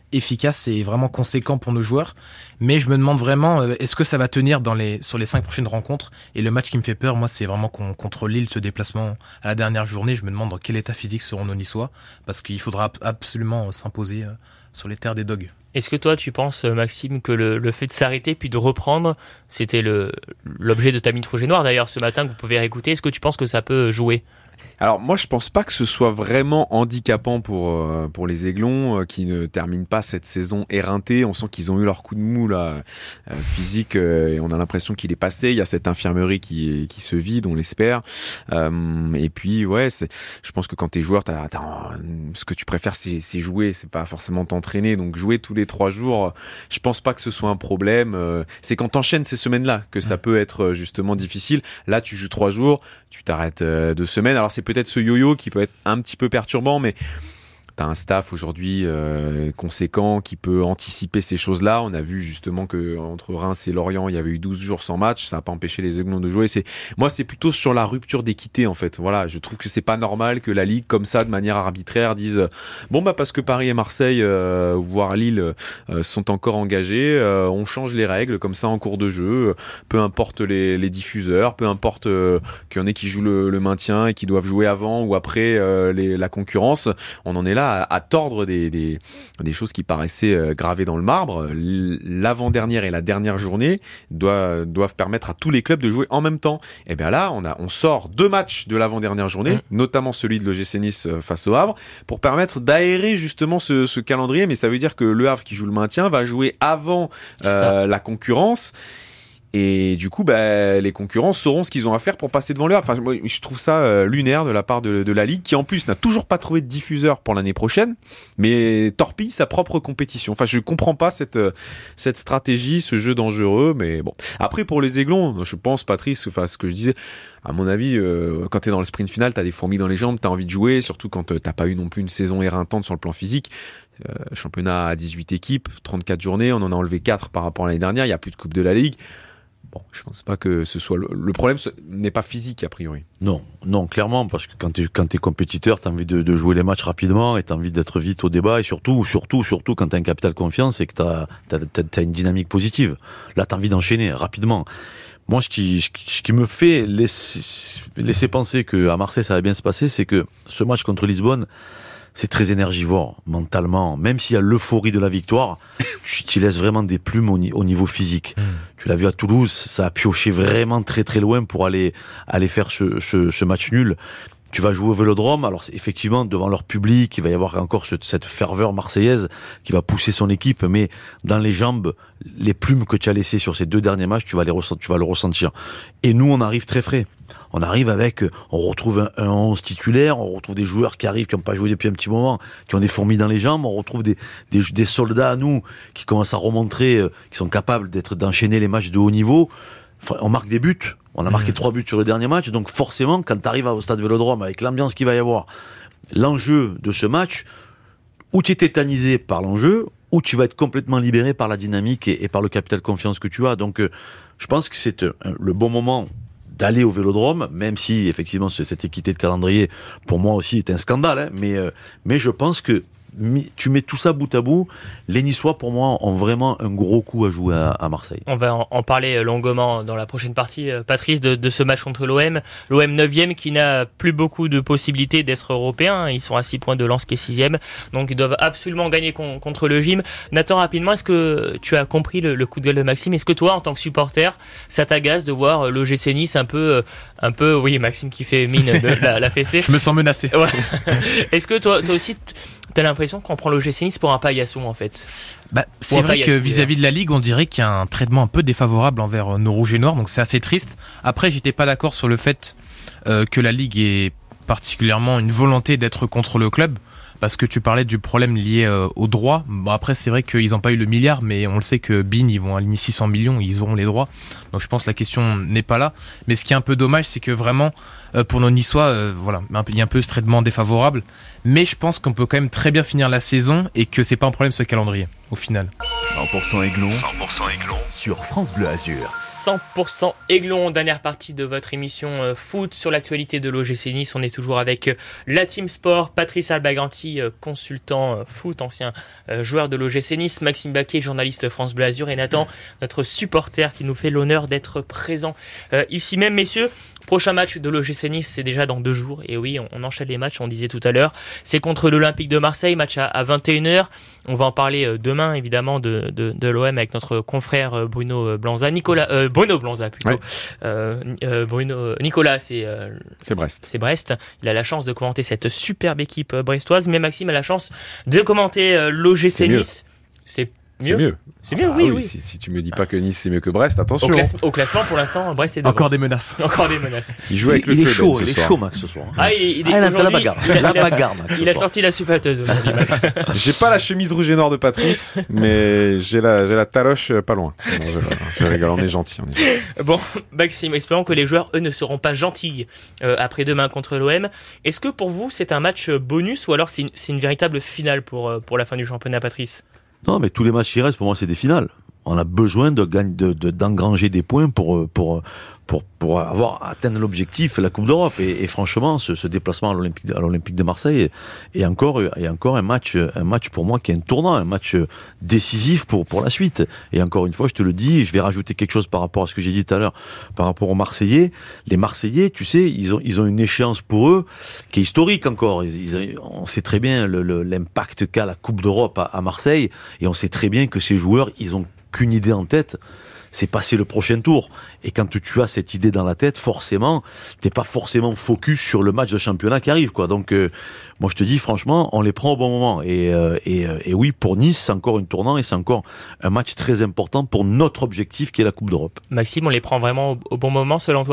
efficace et vraiment conséquent pour nos joueurs. Mais je me demande vraiment, euh, est-ce que ça va tenir dans les, sur les cinq prochaines rencontres? Et le match qui me fait peur, moi, c'est vraiment qu'on, contre Lille, ce déplacement à la dernière journée. Je me demande dans quel état physique seront nos Niçois, parce qu'il faudra ab- absolument s'imposer euh, sur les terres des Dogs. Est-ce que toi, tu penses, Maxime, que le, le fait de s'arrêter puis de reprendre, c'était le, l'objet de ta mine rouge et noire, d'ailleurs, ce matin, que vous pouvez réécouter. Est-ce que tu penses que ça peut jouer? Alors moi je pense pas que ce soit vraiment handicapant pour euh, pour les Aiglons euh, qui ne terminent pas cette saison éreintée. On sent qu'ils ont eu leur coup de mou là euh, physique euh, et on a l'impression qu'il est passé. Il y a cette infirmerie qui est, qui se vide, on l'espère. Euh, et puis ouais, c'est, je pense que quand t'es joueur, t'as, t'as, ce que tu préfères c'est, c'est jouer, c'est pas forcément t'entraîner. Donc jouer tous les trois jours, je pense pas que ce soit un problème. Euh, c'est quand t'enchaînes ces semaines-là que ça peut être justement difficile. Là tu joues trois jours, tu t'arrêtes euh, deux semaines. Alors c'est peut-être ce yo-yo qui peut être un petit peu perturbant, mais t'as un staff aujourd'hui euh, conséquent qui peut anticiper ces choses-là. On a vu justement que entre Reims et Lorient, il y avait eu douze jours sans match. Ça n'a pas empêché les Aiglons de jouer. C'est, moi, c'est plutôt sur la rupture d'équité, en fait. Voilà, je trouve que c'est pas normal que la Ligue, comme ça, de manière arbitraire, dise bon, bah, parce que Paris et Marseille, euh, voire Lille, euh, sont encore engagés, euh, on change les règles comme ça en cours de jeu. Peu importe les, les diffuseurs, peu importe euh, qu'il y en ait qui jouent le, le maintien et qui doivent jouer avant ou après euh, les, la concurrence. On en est là à, à tordre des, des, des choses qui paraissaient euh, gravées dans le marbre. L'avant-dernière et la dernière journée doivent, doivent permettre à tous les clubs de jouer en même temps. Et bien là, on, a, on sort deux matchs de l'avant-dernière journée, mmh. notamment celui de l'O G C Nice face au Havre, pour permettre d'aérer justement ce, ce calendrier. Mais ça veut dire que le Havre qui joue le maintien va jouer avant euh, la concurrence. Et du coup, bah, les concurrents sauront ce qu'ils ont à faire pour passer devant le Havre. Enfin, moi, je trouve ça euh, lunaire de la part de, de la Ligue, qui en plus n'a toujours pas trouvé de diffuseur pour l'année prochaine, mais torpille sa propre compétition. Enfin, je comprends pas cette cette stratégie, ce jeu dangereux. Mais bon, après pour les Aiglons, je pense, Patrice, enfin ce que je disais, à mon avis, euh, quand t'es dans le sprint final, t'as des fourmis dans les jambes, t'as envie de jouer, surtout quand t'as pas eu non plus une saison éreintante sur le plan physique. Euh, championnat à dix-huit équipes, trente-quatre journées, on en a enlevé quatre par rapport à l'année dernière. Il y a plus de Coupe de la Ligue. Bon, je pense pas que ce soit le, le problème ce n'est pas physique a priori. Non, non, clairement, parce que quand tu quand t'es compétiteur, t'as envie de, de jouer les matchs rapidement et t'as envie d'être vite au débat et surtout, surtout, surtout quand t'as un capital confiance et que t'as t'as, t'as, t'as une dynamique positive. Là, t'as envie d'enchaîner rapidement. Moi, ce qui ce qui me fait laisser laisser penser que à Marseille ça va bien se passer, c'est que ce match contre Lisbonne, c'est très énergivore, mentalement. Même s'il y a l'euphorie de la victoire, tu t'y laisses vraiment des plumes au, au niveau physique. Mmh. Tu l'as vu à Toulouse, ça a pioché vraiment très très loin pour aller aller faire ce, ce, ce match nul. Tu vas jouer au Vélodrome, alors c'est effectivement devant leur public, il va y avoir encore ce, cette ferveur marseillaise qui va pousser son équipe, mais dans les jambes, les plumes que tu as laissées sur ces deux derniers matchs, tu vas les ressent, tu vas le ressentir. Et nous, on arrive très frais. On arrive avec, on retrouve un, un onze titulaire, on retrouve des joueurs qui arrivent, qui n'ont pas joué depuis un petit moment, qui ont des fourmis dans les jambes, on retrouve des, des, des soldats à nous, qui commencent à remontrer, euh, qui sont capables d'être, d'enchaîner les matchs de haut niveau. Enfin, on marque des buts. On a marqué trois buts sur le dernier match, donc forcément, quand tu arrives au stade Vélodrome avec l'ambiance qu'il va y avoir, l'enjeu de ce match, où tu es tétanisé par l'enjeu, ou tu vas être complètement libéré par la dynamique et, et par le capital confiance que tu as. Donc, euh, je pense que c'est euh, le bon moment d'aller au Vélodrome, même si effectivement cette équité de calendrier, pour moi aussi, est un scandale. Hein, mais euh, mais je pense que tu mets tout ça bout à bout, les Niçois pour moi ont vraiment un gros coup à jouer à, à Marseille. On va en, en parler longuement dans la prochaine partie, Patrice, de, de ce match contre l'O M. L'O M neuvième qui n'a plus beaucoup de possibilités d'être européen. Ils sont à six points de Lens qui est sixième. Donc ils doivent absolument gagner con, contre le Gym. Nathan, rapidement, est-ce que tu as compris le, le coup de gueule de Maxime? Est-ce que toi, en tant que supporter, ça t'agace de voir l'O G C Nice un peu, un peu, oui, Maxime qui fait mine de la, la fessée. Je me sens menacé. Ouais. Est-ce que toi, toi aussi, t'as l'impression qu'on prend l'O G C Nice pour un paillasson en fait? Bah, c'est vrai que vis-à-vis de la Ligue, on dirait qu'il y a un traitement un peu défavorable envers nos rouges et noirs, donc c'est assez triste. Après, j'étais pas d'accord sur le fait euh, que la Ligue ait particulièrement une volonté d'être contre le club, parce que tu parlais du problème lié euh, aux droits. Bon, après, c'est vrai qu'ils n'ont pas eu le milliard, mais on le sait que B I N, ils vont aligner six cents millions, ils auront les droits. Donc je pense que la question n'est pas là. Mais ce qui est un peu dommage, c'est que vraiment, euh, pour nos Niçois, euh, voilà, il y a un peu ce traitement défavorable. Mais je pense qu'on peut quand même très bien finir la saison et que c'est pas un problème ce calendrier, au final. cent pour cent Aiglon, cent pour cent Aiglon sur France Bleu Azur. cent pour cent Aiglon, dernière partie de votre émission euh, foot sur l'actualité de l'O G C Nice. On est toujours avec euh, la Team Sport, Patrice Albaganti, euh, consultant euh, foot, ancien euh, joueur de l'O G C Nice, Maxime Baquet, journaliste France Bleu Azur, et Nathan, notre supporter qui nous fait l'honneur d'être présent euh, ici même, messieurs. Prochain match de l'O G C Nice, c'est déjà dans deux jours. Et oui, on, on enchaîne les matchs, on disait tout à l'heure. C'est contre l'Olympique de Marseille, match à, à vingt et une heures. On va en parler euh, demain, évidemment, de, de, de l'O M avec notre confrère euh, Bruno Blanza. Nicolas, euh, Bruno Blanza, plutôt. Ouais. Euh, euh, Bruno, Nicolas, c'est, euh, c'est Brest. C'est Brest. Il a la chance de commenter cette superbe équipe euh, brestoise. Mais Maxime a la chance de commenter euh, l'O G C Nice. C'est Mieux. C'est mieux. C'est mieux, ah, oui, oui. oui. Si, si tu me dis pas que Nice c'est mieux que Brest, attention. Au, classe, au classement, pour l'instant, Brest est devant. Encore des menaces. Encore des menaces. Il joue avec il, le il feu. est chaud, Ben, il est soir. chaud, Max, ce soir. Ah, il, il, ah, il a fait la aujourd'hui, bagarre. Il a, la il a, bagarre, Max. Il a sorti la sufateuse aujourd'hui, Max. J'ai pas la chemise rouge et noire de Patrice, mais j'ai la, j'ai la taloche pas loin. Non, je, je rigole, on est gentil. On est... Bon, Maxime, espérons que les joueurs, eux, ne seront pas gentils euh, après-demain contre l'O M. Est-ce que pour vous, c'est un match bonus ou alors c'est une, c'est une véritable finale pour, pour la fin du championnat, Patrice ? Non, mais tous les matchs qui restent, pour moi, c'est des finales. On a besoin de, de, de, d'engranger des points pour, pour, pour, pour avoir atteint l'objectif, la Coupe d'Europe. Et, et franchement, ce, ce déplacement à l'Olympique, à l'Olympique de Marseille est encore, est encore un match, un match pour moi qui est un tournant, un match décisif pour, pour la suite. Et encore une fois, je te le dis, je vais rajouter quelque chose par rapport à ce que j'ai dit tout à l'heure, par rapport aux Marseillais. Les Marseillais, tu sais, ils ont, ils ont une échéance pour eux qui est historique encore. Ils, ils, on sait très bien le, le, l'impact qu'a la Coupe d'Europe à, à Marseille. Et on sait très bien que ces joueurs, ils ont qu'une idée en tête, c'est passer le prochain tour. Et quand tu as cette idée dans la tête, forcément, t'es pas forcément focus sur le match de championnat qui arrive, quoi. Donc, euh, moi, je te dis, franchement, on les prend au bon moment. Et, euh, et, euh, et oui, pour Nice, c'est encore une tournant et c'est encore un match très important pour notre objectif qui est la Coupe d'Europe. Maxime, on les prend vraiment au, au bon moment, selon toi ?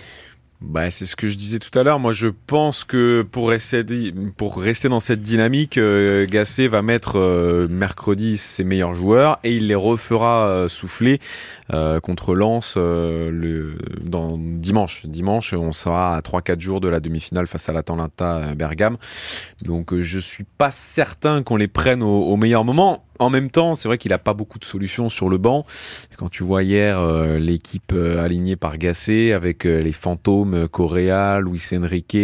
Bah, c'est ce que je disais tout à l'heure. Moi, je pense que pour rester, pour rester dans cette dynamique, euh, Gasset va mettre euh, mercredi ses meilleurs joueurs et il les refera euh, souffler euh, contre Lens euh, le, dans, dimanche. Dimanche, on sera à trois quatre jours de la demi-finale face à l'Atalanta Bergame. Donc, euh, je suis pas certain qu'on les prenne au, au meilleur moment. En même temps, c'est vrai qu'il n'a pas beaucoup de solutions sur le banc. Quand tu vois hier euh, l'équipe euh, alignée par Gasset avec euh, les fantômes euh, Correa, Luis Enrique,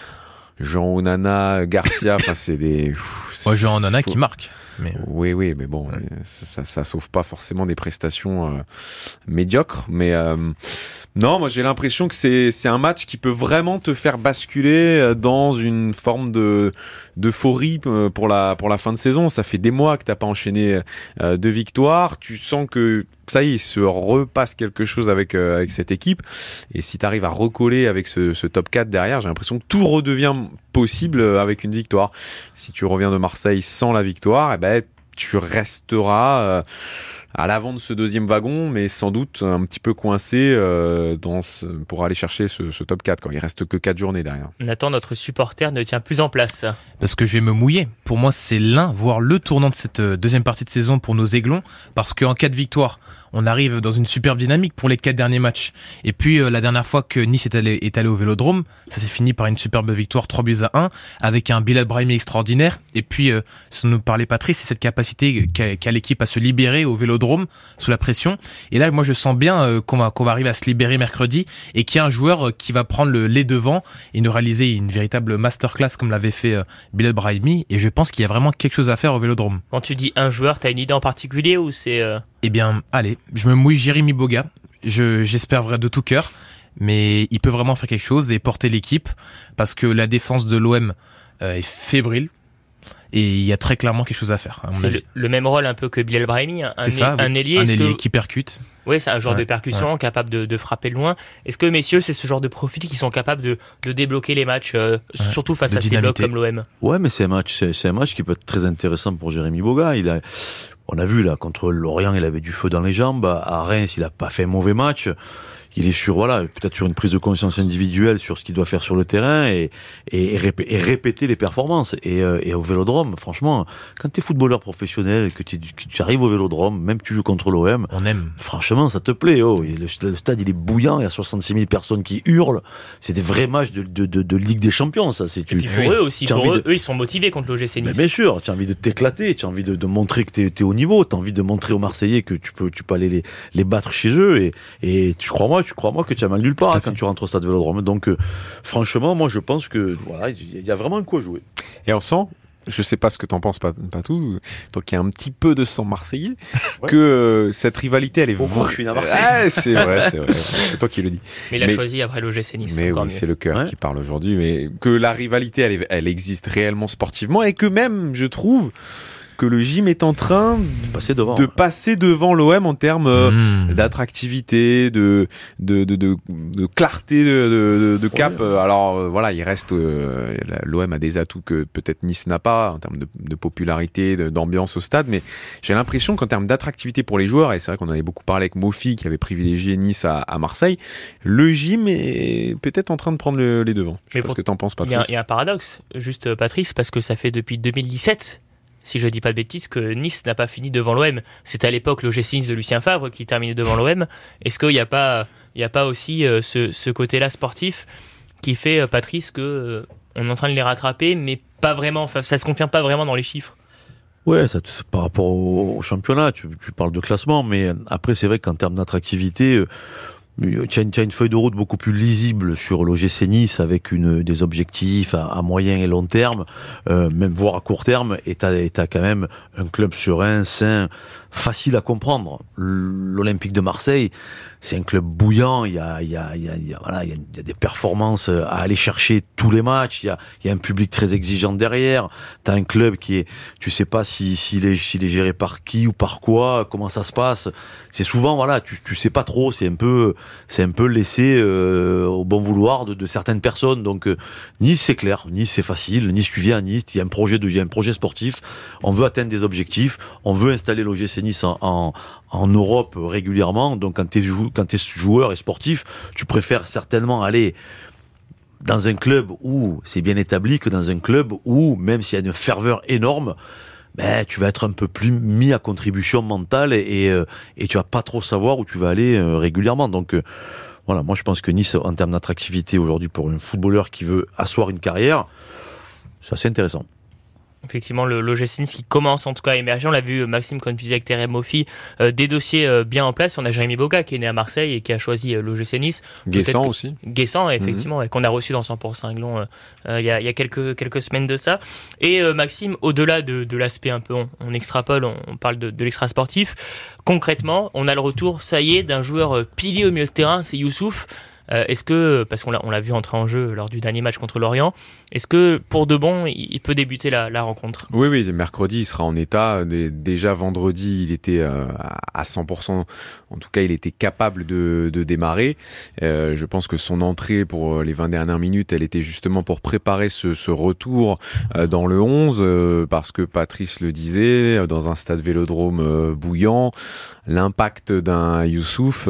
Jean Onana, Garcia, enfin c'est des... Pff, ouais, Jean Onana faut... qui marque. Mais... Oui, oui, mais bon, ouais. ça, ça, ça sauve pas forcément des prestations euh, médiocres. Mais euh, non, moi j'ai l'impression que c'est c'est un match qui peut vraiment te faire basculer dans une forme de d'euphorie pour la pour la fin de saison. Ça fait des mois que t'as pas enchaîné euh, de victoires. Tu sens que ça y est, il se repasse quelque chose avec euh, avec cette équipe. Et si tu arrives à recoller avec ce, ce top quatre derrière, j'ai l'impression que tout redevient possible avec une victoire. Si tu reviens de Marseille sans la victoire, eh ben tu resteras euh, à l'avant de ce deuxième wagon, mais sans doute un petit peu coincé euh, dans ce, pour aller chercher ce, ce top quatre. Quand il reste que quatre journées derrière. Nathan, notre supporter, ne tient plus en place. Parce que je vais me mouiller. Pour moi, c'est l'un, voire le tournant de cette deuxième partie de saison pour nos Aiglons, parce qu'en cas de victoire, on arrive dans une superbe dynamique pour les quatre derniers matchs. Et puis, euh, la dernière fois que Nice est allé, est allé au Vélodrome, ça s'est fini par une superbe victoire, trois buts à un, avec un Bilal Brahimi extraordinaire. Et puis, euh, ce dont nous parlait Patrice, c'est cette capacité qu'a, qu'a l'équipe à se libérer au Vélodrome, sous la pression. Et là, moi, je sens bien euh, qu'on va, qu'on va arriver à se libérer mercredi, et qu'il y a un joueur euh, qui va prendre le, les devants et nous réaliser une véritable masterclass comme l'avait fait euh, Bilal Brahimi. Et je pense qu'il y a vraiment quelque chose à faire au Vélodrome. Quand tu dis un joueur, t'as une idée en particulier ou c'est... Euh... Eh bien, allez, je me mouille Jérémy Boga. Je, j'espère vrai de tout cœur, mais il peut vraiment faire quelque chose et porter l'équipe parce que la défense de l'O M euh, est fébrile et il y a très clairement quelque chose à faire. À mon c'est avis. le, le même rôle un peu que Bilal Brahimi, un, c'est ça, un ailier, un ailier que... qui percute. Oui, c'est un genre ouais, de percussion ouais. capable de, de frapper de loin. Est-ce que, messieurs, c'est ce genre de profils qui sont capables de, de débloquer les matchs, euh, ouais, surtout face à ces blocs comme l'O M ? Ouais, mais c'est un match, c'est, c'est un match qui peut être très intéressant pour Jérémy Boga. Il a, on a vu là contre Lorient, il avait du feu dans les jambes. À Reims, il a pas fait un mauvais match. il est sur, voilà, peut-être sur une prise de conscience individuelle sur ce qu'il doit faire sur le terrain et, et, et, répé- et répéter les performances. Et, euh, et au Vélodrome, franchement, quand t'es footballeur professionnel, que tu, que tu arrives au Vélodrome, même que tu joues contre l'O M, on aime. Franchement, ça te plaît. Oh, le, le stade, il est bouillant, il y a soixante-six mille personnes qui hurlent. C'est des vrais matchs de, de, de, de Ligue des Champions, ça. C'est, tu, et puis pour oui. eux aussi, pour eux, de... eux, ils sont motivés contre l'O G C Nice. Mais bien sûr, tu as envie de t'éclater, tu as envie de, de montrer que t'es, t'es au niveau, tu as envie de montrer aux Marseillais que tu peux, tu peux aller les, les battre chez eux. Et, et tu crois moi, tu crois moi que tu as mal nulle part hein, quand tu rentres au stade Vélodrome. Donc, euh, franchement, moi, je pense que voilà, il y a vraiment un coup à jouer. Et on sent, je sais pas ce que t'en penses, pas, pas tout, donc il y a un petit peu de sang marseillais, ouais. que euh, cette rivalité, elle est vraie. Je suis à Marseille. Ah, c'est vrai, c'est vrai, c'est toi qui le dis. Mais il a mais, choisi après l'O G C Nice. Mais encore oui, mieux. c'est le cœur ouais. qui parle aujourd'hui, mais que la rivalité, elle, elle existe réellement sportivement et que même, je trouve, que le gym est en train de passer devant, de ouais. passer devant l'O M en termes mmh. d'attractivité, de, de, de, de, de clarté de, de, de cap. Ouais. Alors euh, voilà, il reste euh, l'O M a des atouts que peut-être Nice n'a pas en termes de, de popularité, de, d'ambiance au stade, mais j'ai l'impression qu'en termes d'attractivité pour les joueurs, et c'est vrai qu'on avait beaucoup parlé avec Mofi qui avait privilégié Nice à, à Marseille, le gym est peut-être en train de prendre le, les devants. Je sais mais pas pour, ce que t'en penses, Patrice. Il y, y a un paradoxe, juste Patrice, parce que ça fait depuis deux mille dix-sept. Si je dis pas de bêtises, que Nice n'a pas fini devant l'O M. C'était à l'époque l'O G C Nice de Lucien Favre qui terminait devant l'O M. Est-ce qu'il n'y a pas, il y a pas aussi euh, ce, ce côté-là sportif qui fait, euh, Patrice, que euh, on est en train de les rattraper, mais pas vraiment. Enfin, ça se confirme pas vraiment dans les chiffres. Ouais, ça, c'est par rapport au, au championnat. Tu, tu parles de classement, mais après, c'est vrai qu'en termes d'attractivité. Euh, Tu as, une, tu as une feuille de route beaucoup plus lisible sur l'O G C Nice avec une, des objectifs à, à moyen et long terme, euh, même voire à court terme, et tu as quand même un club serein, sain, facile à comprendre. L'Olympique de Marseille, c'est un club bouillant, il y a, il y a, il y a, il y a, voilà, il y a, il y a des performances à aller chercher tous les matchs, il y a, il y a un public très exigeant derrière, t'as un club qui est, tu sais pas si, s'il est, s'il est géré par qui ou par quoi, comment ça se passe, c'est souvent, voilà, tu, tu sais pas trop, c'est un peu, c'est un peu laissé euh, au bon vouloir de, de certaines personnes, donc euh, Nice c'est clair, Nice c'est facile, Nice tu viens à Nice, il y a un projet de, il y a un projet sportif, on veut atteindre des objectifs, on veut installer l'O G C Nice en, en, en Europe régulièrement, donc quand t'es jou- quand t'es joueur et sportif, tu préfères certainement aller dans un club où c'est bien établi que dans un club où, même s'il y a une ferveur énorme, ben, tu vas être un peu plus mis à contribution mentale et, et, et tu vas pas trop savoir où tu vas aller régulièrement. Donc, voilà, moi je pense que Nice, en termes d'attractivité aujourd'hui pour un footballeur qui veut asseoir une carrière, c'est assez intéressant. Effectivement, le l'O G C Nice qui commence en tout cas à émerger. On l'a vu, Maxime, quand tu disais avec Terem Mofi, euh, des dossiers euh, bien en place. On a Jérémy Boga qui est né à Marseille et qui a choisi euh, l'O G C Nice. Guessant aussi. Guessant, effectivement, mm-hmm. et qu'on a reçu dans cent pour cent Aiglon euh, euh, il y a, il y a quelques, quelques semaines de ça. Et euh, Maxime, au-delà de, de l'aspect un peu, on, on extrapole, on, on parle de, de l'extra-sportif. Concrètement, on a le retour, ça y est, d'un joueur euh, pilier au milieu de terrain, c'est Youssouf. Euh, est-ce que, parce qu'on l'a, on l'a vu entrer en jeu lors du dernier match contre Lorient, est-ce que pour de bon, il peut débuter la, la rencontre ? Oui, oui, mercredi, il sera en état. Déjà vendredi, il était à cent pour cent. En tout cas, il était capable de, de démarrer. Euh, je pense que son entrée pour les vingt dernières minutes, elle était justement pour préparer ce, ce retour dans le onze, parce que Patrice le disait, dans un stade Vélodrome bouillant, l'impact d'un Youssouf,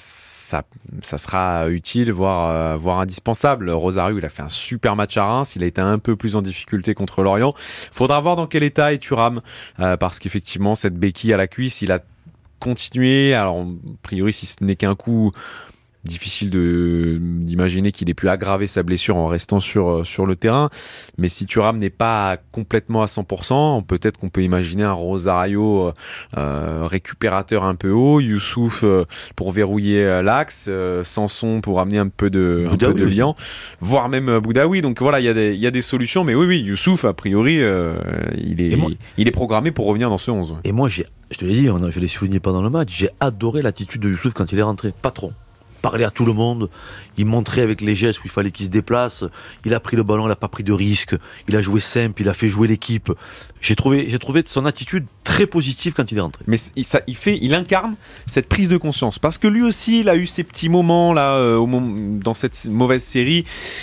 ça, ça sera utile, voire, voire indispensable. Rosario, il a fait un super match à Reims. Il a été un peu plus en difficulté contre Lorient. Faudra voir dans quel état est Thuram, euh, parce qu'effectivement, cette béquille à la cuisse, il a continué. Alors, a priori, si ce n'est qu'un coup, difficile de, d'imaginer qu'il ait pu aggraver sa blessure en restant sur, sur le terrain. Mais si Thuram n'est pas complètement à cent pour cent, peut-être qu'on peut imaginer un Rosario euh, récupérateur un peu haut, Youssouf euh, pour verrouiller l'axe, euh, Sanson pour amener un peu de, un peu de liant, voire même Boudaoui. Donc voilà, il y a des, il y a des solutions. Mais oui, oui, Youssouf, a priori, euh, il est, moi, il est programmé pour revenir dans ce onze. Et moi, j'ai, je te l'ai dit, on a, je l'ai souligné pendant le match, j'ai adoré l'attitude de Youssouf quand il est rentré. Patron. Parlait à tout le monde, il montrait avec les gestes où il fallait qu'il se déplace, il a pris le ballon, il n'a pas pris de risque, il a joué simple, il a fait jouer l'équipe. J'ai trouvé, j'ai trouvé son attitude très positive quand il est rentré. Mais il, ça, il fait, il incarne cette prise de conscience, parce que lui aussi, il a eu ces petits moments là, euh, au moment, dans cette mauvaise série,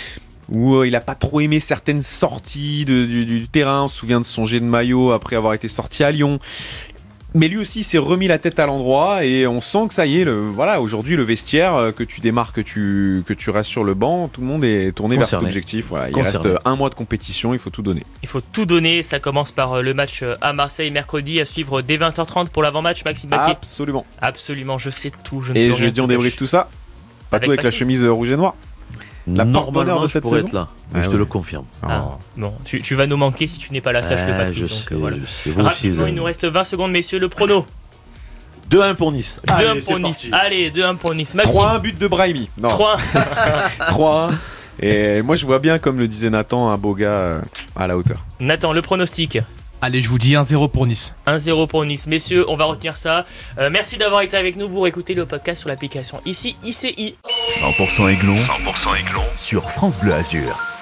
où euh, il a pas trop aimé certaines sorties de, du, du terrain. On se souvient de son jet de maillot après avoir été sorti à Lyon. mais lui aussi s'est remis la tête à l'endroit et on sent que ça y est, le, voilà, aujourd'hui le vestiaire, que tu démarres, que tu, que tu restes sur le banc, tout le monde est tourné Concerné. vers cet objectif. Voilà, il Concerné. reste un mois de compétition, il faut tout donner. Il faut tout donner, ça commence par le match à Marseille mercredi, à suivre dès vingt heures trente pour l'avant-match. Maxime Baquier. Absolument. Absolument, je sais tout. Je ne et peux jeudi on débriefe tout ça, pas tout avec la chemise rouge et noire. La Normalement, de je cette pourrais saison. être là. Ah, je te ouais. le confirme. Ah, bon, tu, tu vas nous manquer si tu n'es pas là, sache-le ah, Patrice. Je donc, sais, voilà. je sais. Vous Rapidement, aussi, il nous reste vingt secondes, messieurs, le prono. deux un pour Nice. deux un pour Nice. Allez, deux un pour Nice. Maxime. trois un but de Brahimi. Non. trois trois un. Et moi, je vois bien, comme le disait Nathan, un beau gars à la hauteur. Nathan, le pronostic. Allez, je vous dis un zéro pour Nice. un zéro pour Nice. Messieurs, on va retenir ça. Euh, merci d'avoir été avec nous. Vous réécoutez le podcast sur l'application ici I C I. cent pour cent Aiglon. cent pour cent Aiglon. Sur France Bleu Azur.